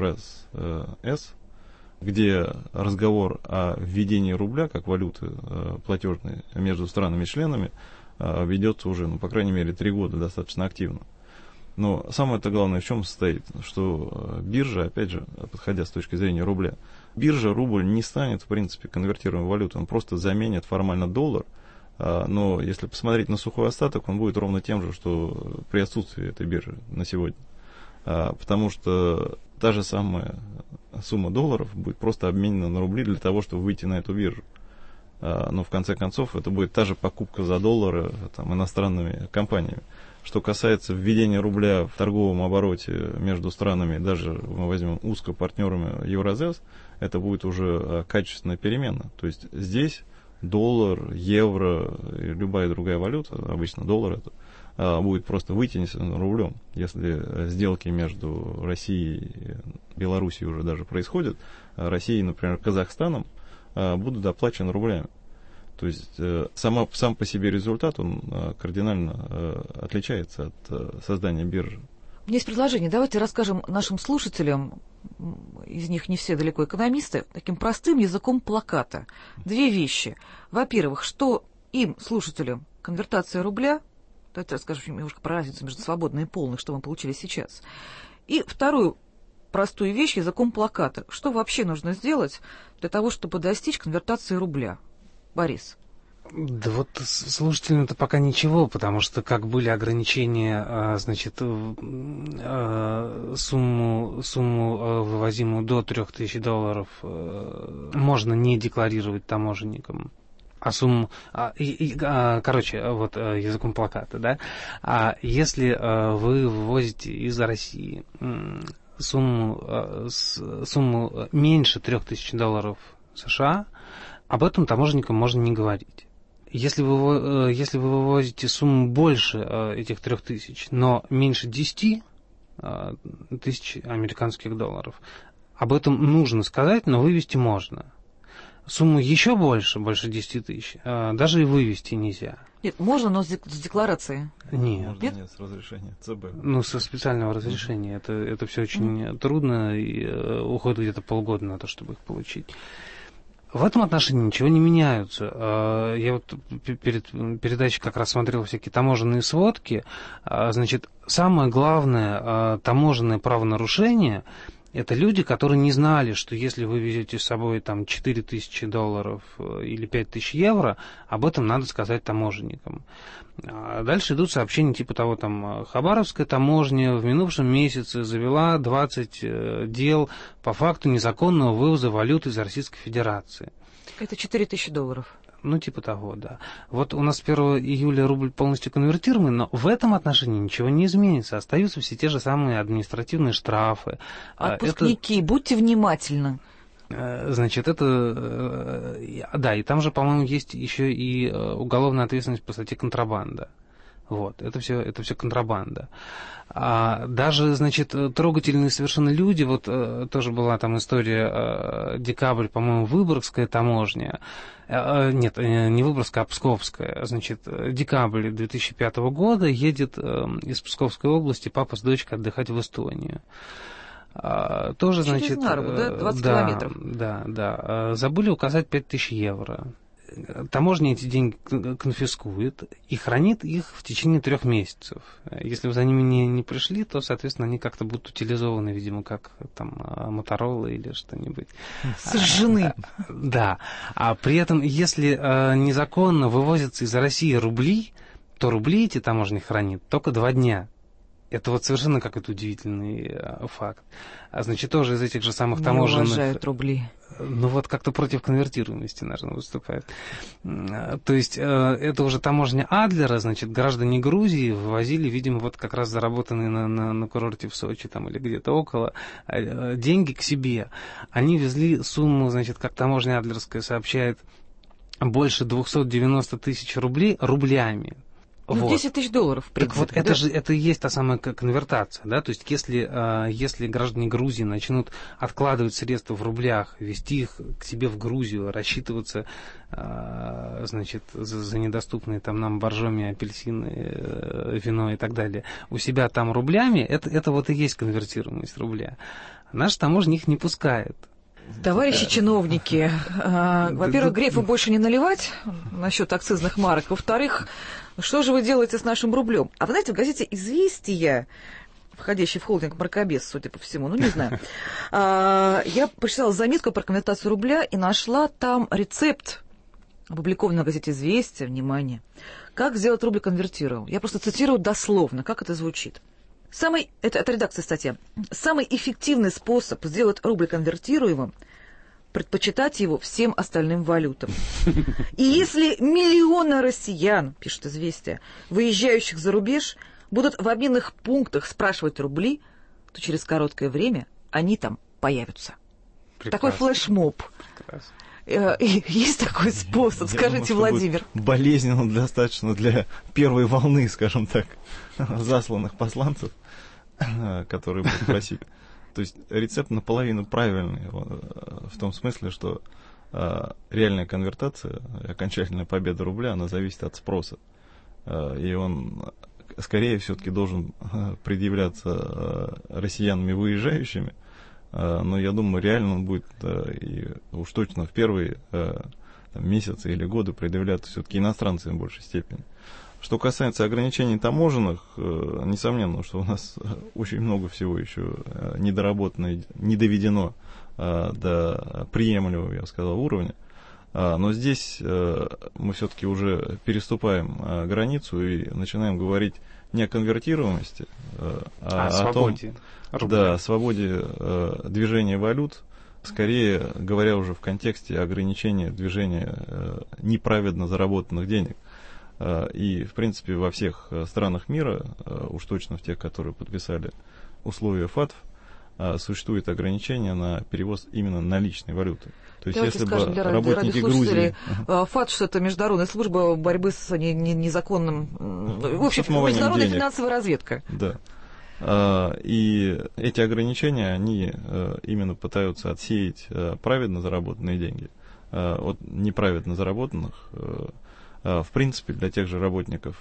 Евраз-С, где разговор о введении рубля как валюты платежной между странами-членами ведется уже, ну, по крайней мере, три года достаточно активно. Но самое-то главное в чем состоит, что биржа, опять же, подходя с точки зрения рубля, биржа рубль не станет, в принципе, конвертируемой валютой, он просто заменит формально доллар, но если посмотреть на сухой остаток, он будет ровно тем же, что при отсутствии этой биржи на сегодня. Потому что та же самая сумма долларов будет просто обменена на рубли для того, чтобы выйти на эту биржу. Но в конце концов это будет та же покупка за доллары там, иностранными компаниями. Что касается введения рубля в торговом обороте между странами, даже мы возьмем узко партнерами Евразес, это будет уже качественная перемена. То есть здесь доллар, евро, любая другая валюта, обычно доллар это, будет просто вытеснен рублем. Если сделки между Россией и Белоруссией уже даже происходят, Россией, например, Казахстаном, будут оплачены рублями. То есть э, сама, сам по себе результат, он э, кардинально э, отличается от э, создания биржи. У меня есть предложение. Давайте расскажем нашим слушателям, из них не все далеко экономисты, таким простым языком плаката. Две вещи. Во-первых, что им, слушателям, конвертация рубля, давайте расскажем немножко про разницу между свободной и полной, что мы получили сейчас. И вторую простую вещь языком плаката. Что вообще нужно сделать для того, чтобы достичь конвертации рубля? Борис. Да вот слушателям-то пока ничего, потому что как были ограничения, значит, сумму, сумму вывозимую до трех тысяч долларов можно не декларировать таможенникам. А сумму, а, и, и, а, короче, вот языком плаката, да, а если а, вы вывозите из России сумму, а, сумму меньше трех тысяч долларов США, об этом таможенникам можно не говорить. Если вы, если вы вывозите сумму больше этих трех тысяч, но меньше десяти тысяч американских долларов, об этом нужно сказать, но вывести можно. Сумму еще больше, больше десяти тысяч, даже и вывести нельзя. Нет, можно, но с декларацией. Нет. Можно нет, с разрешения ЦБ. Ну, со специального разрешения. Это, это все очень mm. трудно, и уходит где-то полгода на то, чтобы их получить. В этом отношении ничего не меняется. Я вот перед передачей как раз смотрел всякие таможенные сводки. Значит, самое главное таможенное правонарушение — это люди, которые не знали, что если вы везете с собой там четыре тысячи долларов или пять тысяч евро, об этом надо сказать таможенникам. А дальше идут сообщения типа того, там, Хабаровская таможня в минувшем месяце завела двадцать дел по факту незаконного вывоза валюты из Российской Федерации. Это четыре тысячи долларов. Ну, типа того, да. Вот у нас с первого июля рубль полностью конвертируемый, но в этом отношении ничего не изменится. Остаются все те же самые административные штрафы. Отпускники, это... будьте внимательны. Значит, это... Да, и там же, по-моему, есть еще и уголовная ответственность по статье контрабанда. Вот, это все, это все контрабанда. А даже, значит, трогательные совершенно люди, вот тоже была там история, декабрь, по-моему, Выборгская таможня, нет, не Выборгская, а Псковская, значит, декабрь две тысячи пятого года, едет из Псковской области папа с дочкой отдыхать в Эстонию. Тоже, через значит... Нарву, да? двадцать да, километров. Да, да. Забыли указать пять тысяч евро. Таможня эти деньги конфискует и хранит их в течение трех месяцев. Если вы за ними не, не пришли, то, соответственно, они как-то будут утилизованы, видимо, как там Моторола или что-нибудь. Сожжены. А, да. А при этом, если а, незаконно вывозятся из России рубли, то рубли эти таможня хранит только два дня. Это вот совершенно какой-то удивительный а, факт. А значит, тоже из этих же самых не таможенных... уважают рубли. Ну вот как-то против конвертируемости, наверное, выступает. То есть это уже таможня Адлера, значит, граждане Грузии вывозили, видимо, вот как раз заработанные на, на, на курорте в Сочи там или где-то около, деньги к себе. Они везли сумму, значит, как таможня Адлерская сообщает, больше двести девяносто тысяч рублей рублями. Ну, вот. десять тысяч долларов, в принципе. Так вот, да? это же это и есть та самая конвертация, да, то есть если, если граждане Грузии начнут откладывать средства в рублях, везти их к себе в Грузию, рассчитываться, значит, за, за недоступные там нам боржоми, апельсины, вино и так далее, у себя там рублями, это, это вот и есть конвертируемость рубля. Наша таможня их не пускает. Товарищи чиновники, э, во-первых, Грефу больше не наливать насчет акцизных марок. Во-вторых, что же вы делаете с нашим рублем? А вы знаете, в газете «Известия», входящий в холдинг «Мракобес», судя по всему, ну не знаю, э, я почитала заметку про конвертацию рубля и нашла там рецепт, опубликованный в газете «Известия», внимание, как сделать рубль конвертируемым. Я просто цитирую дословно, как это звучит. Самый, это, это редакция статьи. Самый эффективный способ сделать рубль конвертируемым – предпочитать его всем остальным валютам. И если миллионы россиян, пишет «Известия», выезжающих за рубеж, будут в обменных пунктах спрашивать рубли, то через короткое время они там появятся. Прекрасно. Такой флешмоб. Прекрасно. Есть такой способ, я скажите, думаю, Владимир. Болезненно достаточно для первой волны, скажем так, засланных посланцев, которые будут просить. То есть рецепт наполовину правильный, в том смысле, что реальная конвертация, окончательная победа рубля, она зависит от спроса. И он, скорее, все-таки должен предъявляться россиянами выезжающими. Но я думаю, реально он будет, и уж точно в первые там, месяцы или годы предъявляться все-таки иностранцами в большей степени. Что касается ограничений таможенных, несомненно, что у нас очень много всего еще недоработано, не доведено до приемлемого, я бы сказал, уровня. Но здесь мы все-таки уже переступаем границу и начинаем говорить не о конвертируемости, а, а о свободе, том, да, о свободе движения валют, скорее говоря уже в контексте ограничения движения неправедно заработанных денег. И, в принципе, во всех странах мира, уж точно в тех, которые подписали условия ФАТФ, существует ограничение на перевоз именно наличной валюты. То есть, давайте если скажем, бы для, работники для Грузии... ФАТФ, что это международная служба борьбы с не, не, незаконным... В общем, международная денег. финансовая разведка. Да. И эти ограничения, они именно пытаются отсеять праведно заработанные деньги от неправедно заработанных. В принципе, для тех же работников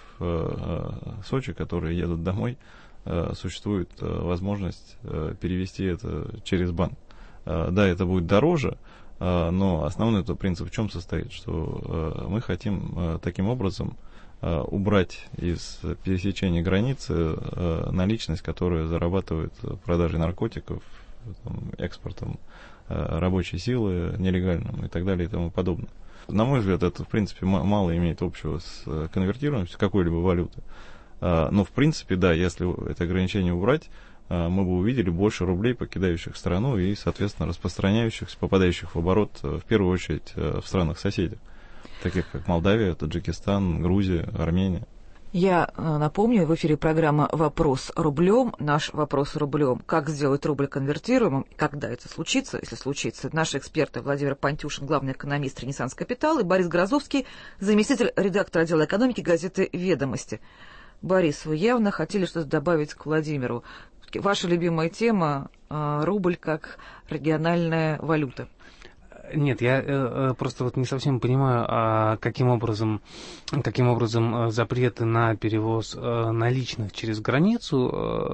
Сочи, которые едут домой, существует возможность перевести это через банк. Да, это будет дороже, но основной это принцип в чем состоит, что мы хотим таким образом убрать из пересечения границы наличность, которая зарабатывает продажей наркотиков, экспортом рабочей силы нелегальным и так далее и тому подобное. На мой взгляд, это, в принципе, мало имеет общего с конвертируемостью какой-либо валюты. Но, в принципе, да, если это ограничение убрать, мы бы увидели больше рублей, покидающих страну и, соответственно, распространяющихся, попадающих в оборот, в первую очередь, в странах-соседях, таких как Молдавия, Таджикистан, Грузия, Армения. Я напомню, в эфире программа «Вопрос рублем». Наш вопрос рублем. Как сделать рубль конвертируемым? Когда это случится, если случится? Наши эксперты Владимир Пантюшин, главный экономист «Ренессанс Капитал», и Борис Грозовский, заместитель редактора отдела экономики газеты «Ведомости». Борис, вы явно хотели что-то добавить к Владимиру. Ваша любимая тема – рубль как региональная валюта. Нет, я э, просто вот не совсем понимаю, а каким образом, каким образом запреты на перевоз э, наличных через границу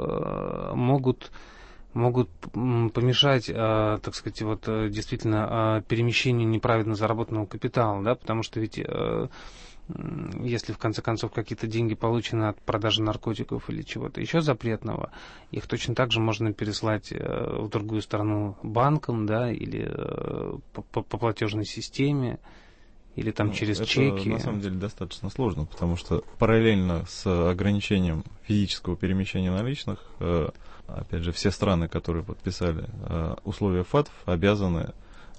э, могут, могут помешать, э, так сказать, вот, действительно э, перемещению неправедно заработанного капитала, да, потому что ведь... Э, если в конце концов какие-то деньги получены от продажи наркотиков или чего-то еще запретного, их точно так же можно переслать в другую страну банком, да, или по, по платежной системе, или там ну, через это чеки. На самом деле достаточно сложно, потому что параллельно с ограничением физического перемещения наличных, опять же, все страны, которые подписали условия ФАТФ, обязаны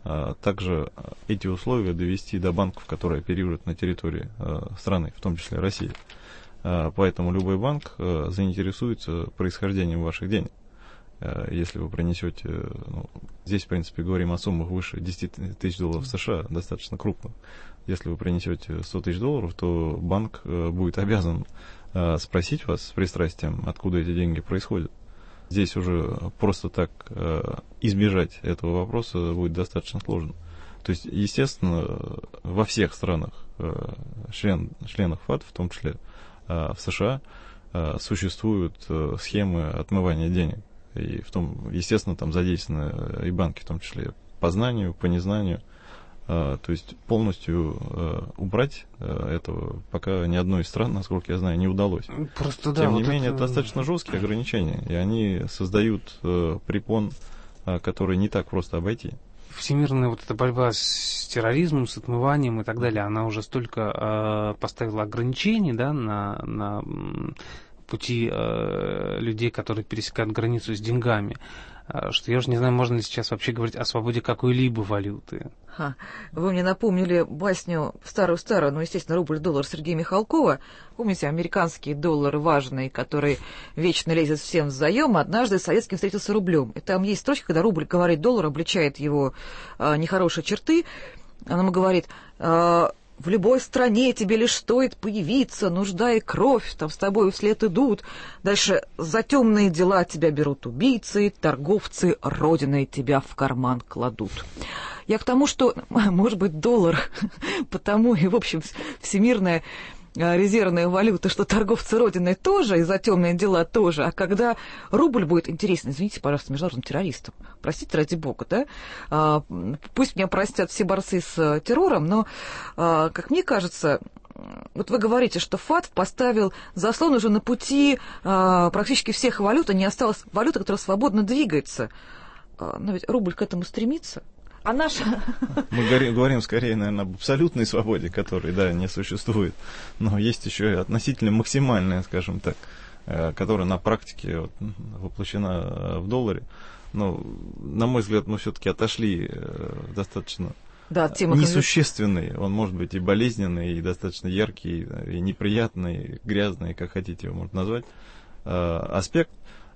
также эти условия довести до банков, которые оперируют на территории страны, в том числе России. Поэтому любой банк заинтересуется происхождением ваших денег. Если вы принесете, ну, здесь, в принципе, говорим о суммах выше десять тысяч долларов США, достаточно крупных. Если вы принесете сто тысяч долларов, то банк будет обязан спросить вас с пристрастием, откуда эти деньги происходят. Здесь уже просто так э, избежать этого вопроса будет достаточно сложно. То есть, естественно, во всех странах, э, член, членах ФАТ, в том числе э, в США, э, существуют э, схемы отмывания денег. И в том, естественно, там задействованы и банки, в том числе по знанию, по незнанию. Э, то есть полностью э, убрать э, этого пока ни одной из стран, насколько я знаю, не удалось. Просто, да, Тем вот не менее, это... это достаточно жесткие ограничения, и они создают э, препон, э, который не так просто обойти. Всемирная вот эта борьба с терроризмом, с отмыванием и так далее, она уже столько э, поставила ограничений, да, на, на пути э, людей, которые пересекают границу с деньгами, что я уже не знаю, можно ли сейчас вообще говорить о свободе какой-либо валюты. Ха. Вы мне напомнили басню старую-старую, ну, естественно, рубль-доллар Сергея Михалкова. Помните, американский доллар важный, который вечно лезет всем в заем, однажды с советским встретился рублем. И там есть строчка, когда рубль говорит доллар, обличает его а, нехорошие черты. Она ему говорит... А, в любой стране тебе лишь стоит появиться, нужда и кровь, там с тобой вслед идут. Дальше за темные дела тебя берут убийцы, торговцы родиной тебя в карман кладут. Я к тому, что, может быть, доллар, потому и, в общем, всемирная резервная валюта, что торговцы родиной тоже, и за темные дела тоже. А когда рубль будет интересен, извините, пожалуйста, международным террористам, простите, ради бога, да, а, пусть меня простят все борцы с террором, но, а, как мне кажется, вот вы говорите, что ФАТФ поставил заслон уже на пути а, практически всех валют, а не осталась валюта, которая свободно двигается. А, но ведь рубль к этому стремится. А наша... Мы говорим скорее, наверное, об абсолютной свободе, которой, да, не существует. Но есть еще и относительно максимальная, скажем так, которая на практике вот, воплощена в долларе. Но, на мой взгляд, мы все-таки отошли достаточно да, тема несущественный. Он может быть и болезненный, и достаточно яркий, и неприятный, и грязный, как хотите его можно назвать, аспект.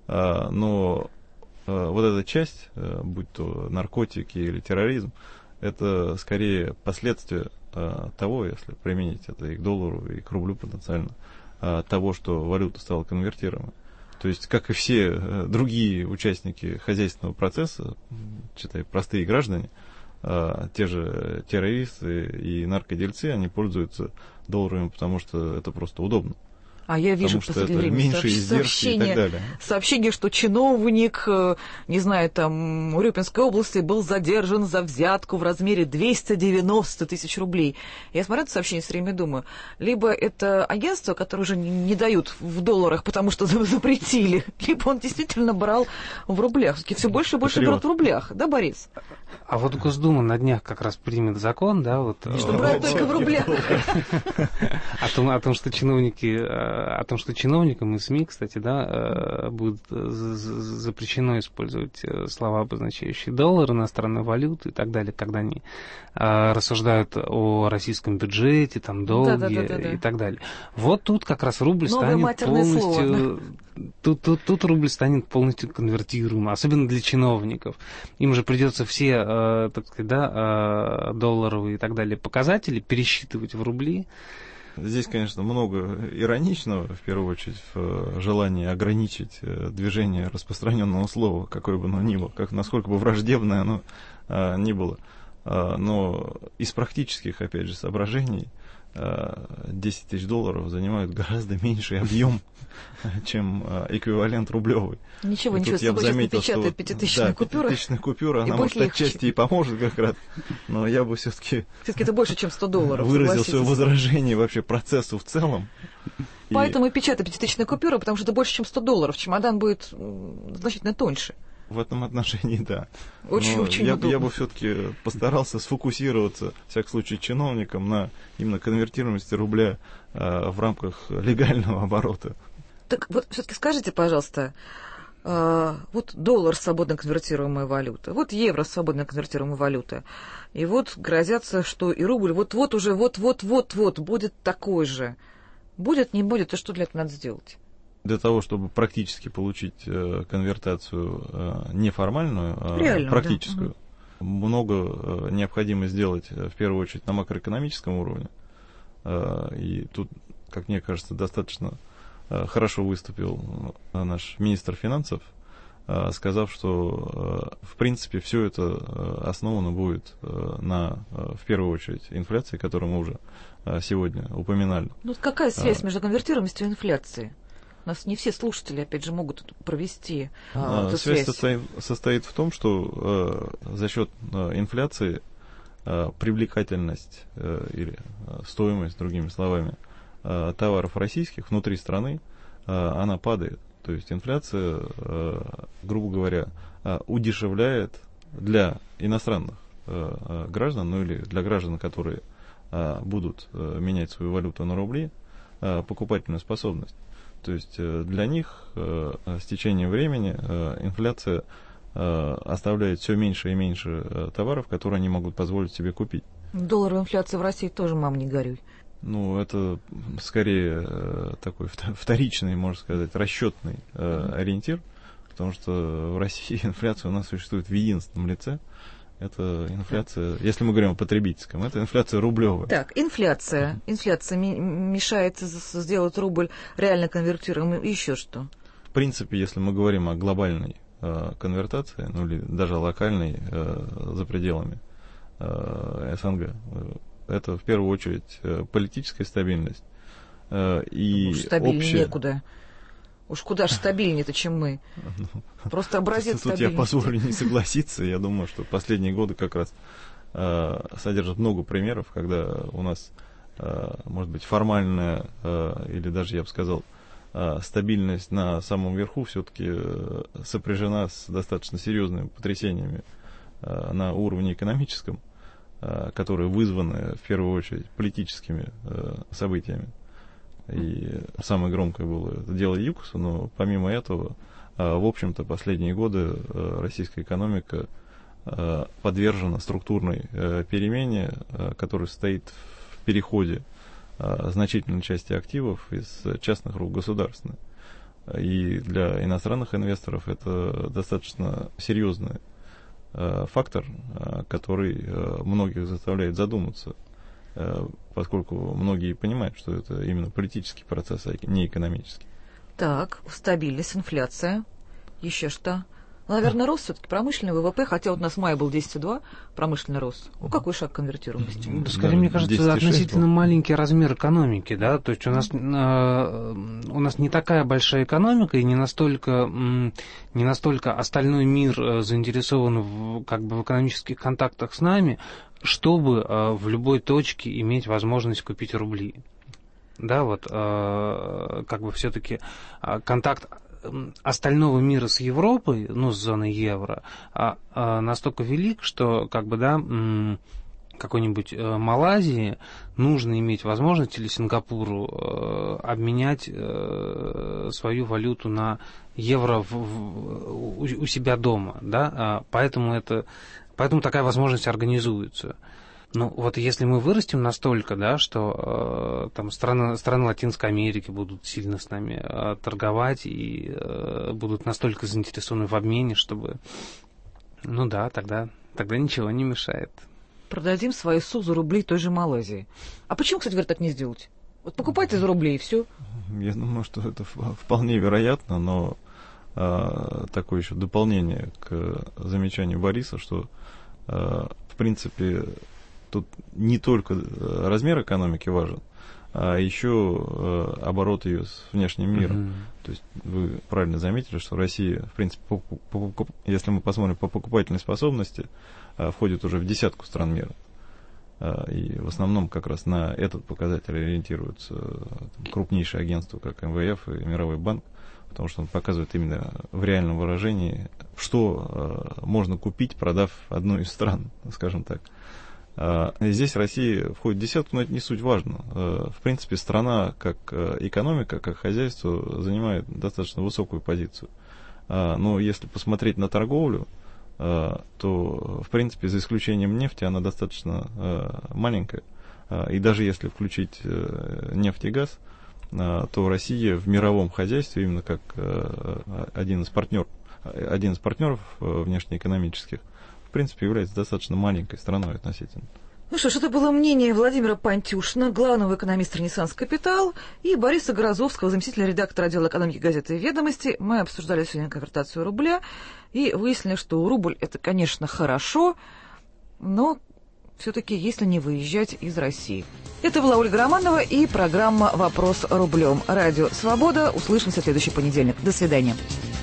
Но вот эта часть, будь то наркотики или терроризм, это скорее последствия того, если применить это и к доллару, и к рублю потенциально, того, что валюта стала конвертируемой. То есть, как и все другие участники хозяйственного процесса, читай, простые граждане, те же террористы и наркодельцы, они пользуются долларами, потому что это просто удобно. А я вижу в последнее время меньше сообщ... сообщение, и так далее. сообщение, что чиновник, не знаю, там, Урюпинской области был задержан за взятку в размере двести девяносто тысяч рублей. Я смотрю это сообщение, все время думаю, либо это агентство, которое уже не дают в долларах, потому что запретили, либо он действительно брал в рублях. Все-таки все больше и больше Патриот. берут в рублях, да, Борис? А вот Госдума на днях как раз примет закон, да, вот... Что брать только в рублях. О том, о том, что чиновники, о том, что чиновникам и СМИ, кстати, да, будет запрещено использовать слова, обозначающие доллар, иностранную валюту и так далее, когда они рассуждают о российском бюджете, там, долге да, да, да, да, да. и так далее. Вот тут как раз рубль Новое станет полностью... Слово, да? Тут, тут, тут рубль станет полностью конвертируемым, особенно для чиновников. Им же придется все, э, так сказать, да, э, долларовые и так далее показатели пересчитывать в рубли. Здесь, конечно, много ироничного, в первую очередь, в желании ограничить движение распространенного слова, какое бы оно ни было, как, насколько бы враждебное оно а, ни было. А, но из практических, опять же, соображений десять тысяч долларов занимают гораздо меньший объем, чем эквивалент рублевый. Ничего, ничего, с тобой сейчас напечатает пятитысячная да, купюра. Пятитысячная купюра, она, может, отчасти и поможет как раз, но я бы все-таки... Все-таки это больше, чем сто долларов. Выразил свое возражение вообще процессу в целом. Поэтому и печатает пятитысячная купюра, потому что это больше, чем сто долларов. Чемодан будет значительно тоньше. В этом отношении, да. Очень, Но очень я, удобно. я бы все-таки постарался сфокусироваться, в всяком случае, чиновникам на именно конвертируемости рубля э, в рамках легального оборота. Так вот, все-таки скажите, пожалуйста, э, вот доллар свободно конвертируемая валюта, вот евро свободно конвертируемая валюта, и вот грозятся, что и рубль вот-вот уже, вот-вот-вот-вот будет такой же. Будет, не будет, и что для этого надо сделать? Для того, чтобы практически получить э, конвертацию э, неформальную, а Реально, практическую, да. много э, необходимо сделать, э, в первую очередь, на макроэкономическом уровне. Э, и тут, как мне кажется, достаточно э, хорошо выступил э, наш министр финансов, э, сказав, что, э, в принципе, все это э, основано будет э, на, э, в первую очередь, инфляции, которую мы уже э, сегодня упоминали. Ну, какая связь а, между конвертируемостью и инфляцией? У нас не все слушатели, опять же, могут провести а, эту связь. связь. Состоит, состоит в том, что э, за счет э, инфляции э, привлекательность э, или э, стоимость, другими словами, э, товаров российских внутри страны, э, она падает. То есть инфляция, э, грубо говоря, э, удешевляет для иностранных э, граждан, ну или для граждан, которые э, будут э, менять свою валюту на рубли, э, покупательную способность. То есть для них э, с течением времени э, инфляция э, оставляет все меньше и меньше э, товаров, которые они могут позволить себе купить. Долларовая инфляция в России тоже, мам, не горюй. Ну, это скорее э, такой вторичный, можно сказать, расчетный э, ориентир, потому что в России инфляция у нас существует в единственном лице. Это инфляция, если мы говорим о потребительском, это инфляция рублевая. Так, инфляция. Инфляция мешает сделать рубль реально конвертируемым. И еще что? В принципе, если мы говорим о глобальной э, конвертации, ну или даже локальной э, за пределами э, СНГ, это в первую очередь э, политическая стабильность. Э, и Уж стабильнее общая... некуда. Уж куда же стабильнее-то, чем мы. Просто образец Тут стабильности. я позволю не согласиться. Я думаю, что последние годы как раз э, содержат много примеров, когда у нас, э, может быть, формальная, э, или даже, я бы сказал, э, стабильность на самом верху все-таки э, сопряжена с достаточно серьезными потрясениями на уровне экономическом, которые вызваны в первую очередь политическими событиями. И самое громкое было это дело ЮКОСа, но помимо этого, в общем-то, последние годы российская экономика подвержена структурной перемене, которая состоит в переходе значительной части активов из частных рук в государственные. И для иностранных инвесторов это достаточно серьезный фактор, который многих заставляет задуматься, поскольку многие понимают, что это именно политический процесс, а не экономический. Так, стабильность, инфляция, еще что? Наверное, рост все-таки промышленный ВВП, хотя вот у нас в мае был десять целых два, промышленный рост. Ну, какой шаг конвертируемости? Да, скорее, мне кажется, относительно маленький размер экономики, да, то есть у нас, э, у нас не такая большая экономика и не настолько, не настолько остальной мир заинтересован в, как бы, в экономических контактах с нами, чтобы э, в любой точке иметь возможность купить рубли. Да, вот, э, как бы все-таки э, контакт остального мира с Европой, ну, с зоной евро, а, а, настолько велик, что, как бы, да, м- какой-нибудь э, Малайзии нужно иметь возможность, или Сингапуру, э, обменять э, свою валюту на евро в, в, у, у себя дома, да, а, поэтому это, поэтому такая возможность организуется. Ну, вот если мы вырастем настолько, да, что э, там страны, страны Латинской Америки будут сильно с нами э, торговать и э, будут настолько заинтересованы в обмене, чтобы, ну да, тогда, тогда ничего не мешает. Продадим свою СУ за рубли той же Малайзии. А почему, кстати говоря, так не сделать? Вот покупайте за рубли и все. Я думаю, что это вполне вероятно, но э, такое еще дополнение к замечанию Бориса, что э, в принципе тут не только размер экономики важен, а еще э, оборот ее с внешним миром. Mm-hmm. То есть вы правильно заметили, что Россия, в принципе, по, по, по, если мы посмотрим по покупательной способности, э, входит уже в десятку стран мира. Э, и в основном как раз на этот показатель ориентируются там, крупнейшие агентства, как эм вэ эф и Мировой банк, потому что он показывает именно в реальном выражении, что э, можно купить, продав одну из стран, скажем так. Здесь Россия входит в десятку, но это не суть важно. В принципе, страна как экономика, как хозяйство занимает достаточно высокую позицию. Но если посмотреть на торговлю, то, в принципе, за исключением нефти, она достаточно маленькая. И даже если включить нефть и газ, то Россия в мировом хозяйстве, именно как один из партнеров, один из партнеров внешнеэкономических, в принципе, является достаточно маленькой страной относительно. Ну что ж, это было мнение Владимира Пантюшина, главного экономиста «Ренессанс Капитал», и Бориса Горозовского, заместителя редактора отдела экономики газеты «Ведомости». Мы обсуждали сегодня конвертацию рубля и выяснили, что рубль – это, конечно, хорошо, но все-таки если не выезжать из России. Это была Ольга Романова и программа «Вопрос рублем». Радио «Свобода». Услышимся в следующий понедельник. До свидания.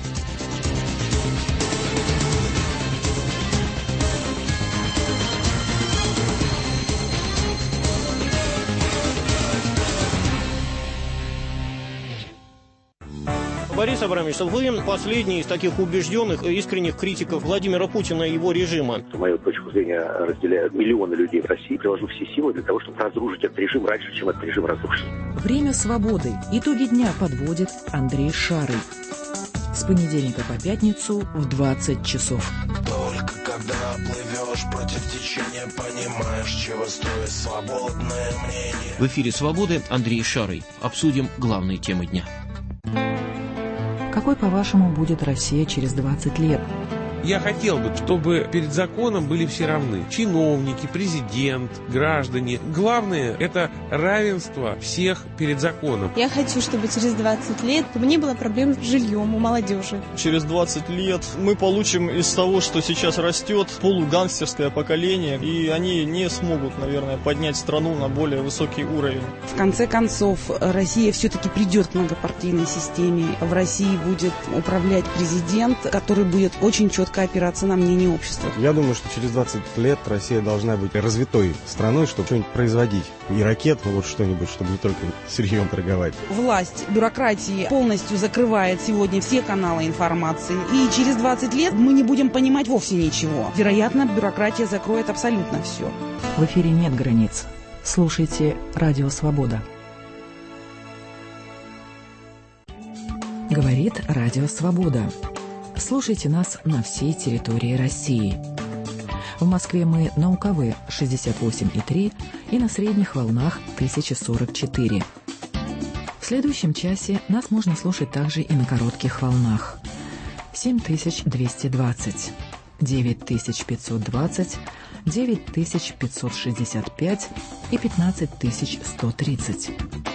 Борис Абрамович, вы последний из таких убежденных, искренних критиков Владимира Путина и его режима. Мою точку зрения разделяют миллионы людей в России. Приложу все силы для того, чтобы разрушить этот режим раньше, чем этот режим разрушен. Время свободы. Итоги дня подводит Андрей Шарый. С понедельника по пятницу в двадцать часов. Только когда плывешь против течения, понимаешь, чего стоит свободное мнение. В эфире «Свободы» Андрей Шарый. Обсудим главные темы дня. Какой, по-вашему, будет Россия через двадцать лет? Я хотел бы, чтобы перед законом были все равны. Чиновники, президент, граждане. Главное – это равенство всех перед законом. Я хочу, чтобы через двадцать лет не было проблем с жильем у молодежи. Через двадцать лет мы получим из того, что сейчас растет, полугангстерское поколение, и они не смогут, наверное, поднять страну на более высокий уровень. В конце концов, Россия все-таки придет к многопартийной системе. В России будет управлять президент, который будет очень четко четко опираться на мнение общества. Я думаю, что через двадцать лет Россия должна быть развитой страной, чтобы что-нибудь производить. И ракет, ну вот что-нибудь, чтобы не только сырьем торговать. Власть бюрократии полностью закрывает сегодня все каналы информации. И через двадцать лет мы не будем понимать вовсе ничего. Вероятно, бюрократия закроет абсолютно все. В эфире нет границ. Слушайте «Радио Свобода». Говорит Радио Свобода. Слушайте нас на всей территории России. В Москве мы на У К В шестьдесят восемь и три и на средних волнах тысяча сорок четыре. В следующем часе нас можно слушать также и на коротких волнах. семь тысяч двести двадцать, девять тысяч пятьсот двадцать, девять тысяч пятьсот шестьдесят пять и пятнадцать тысяч сто тридцать.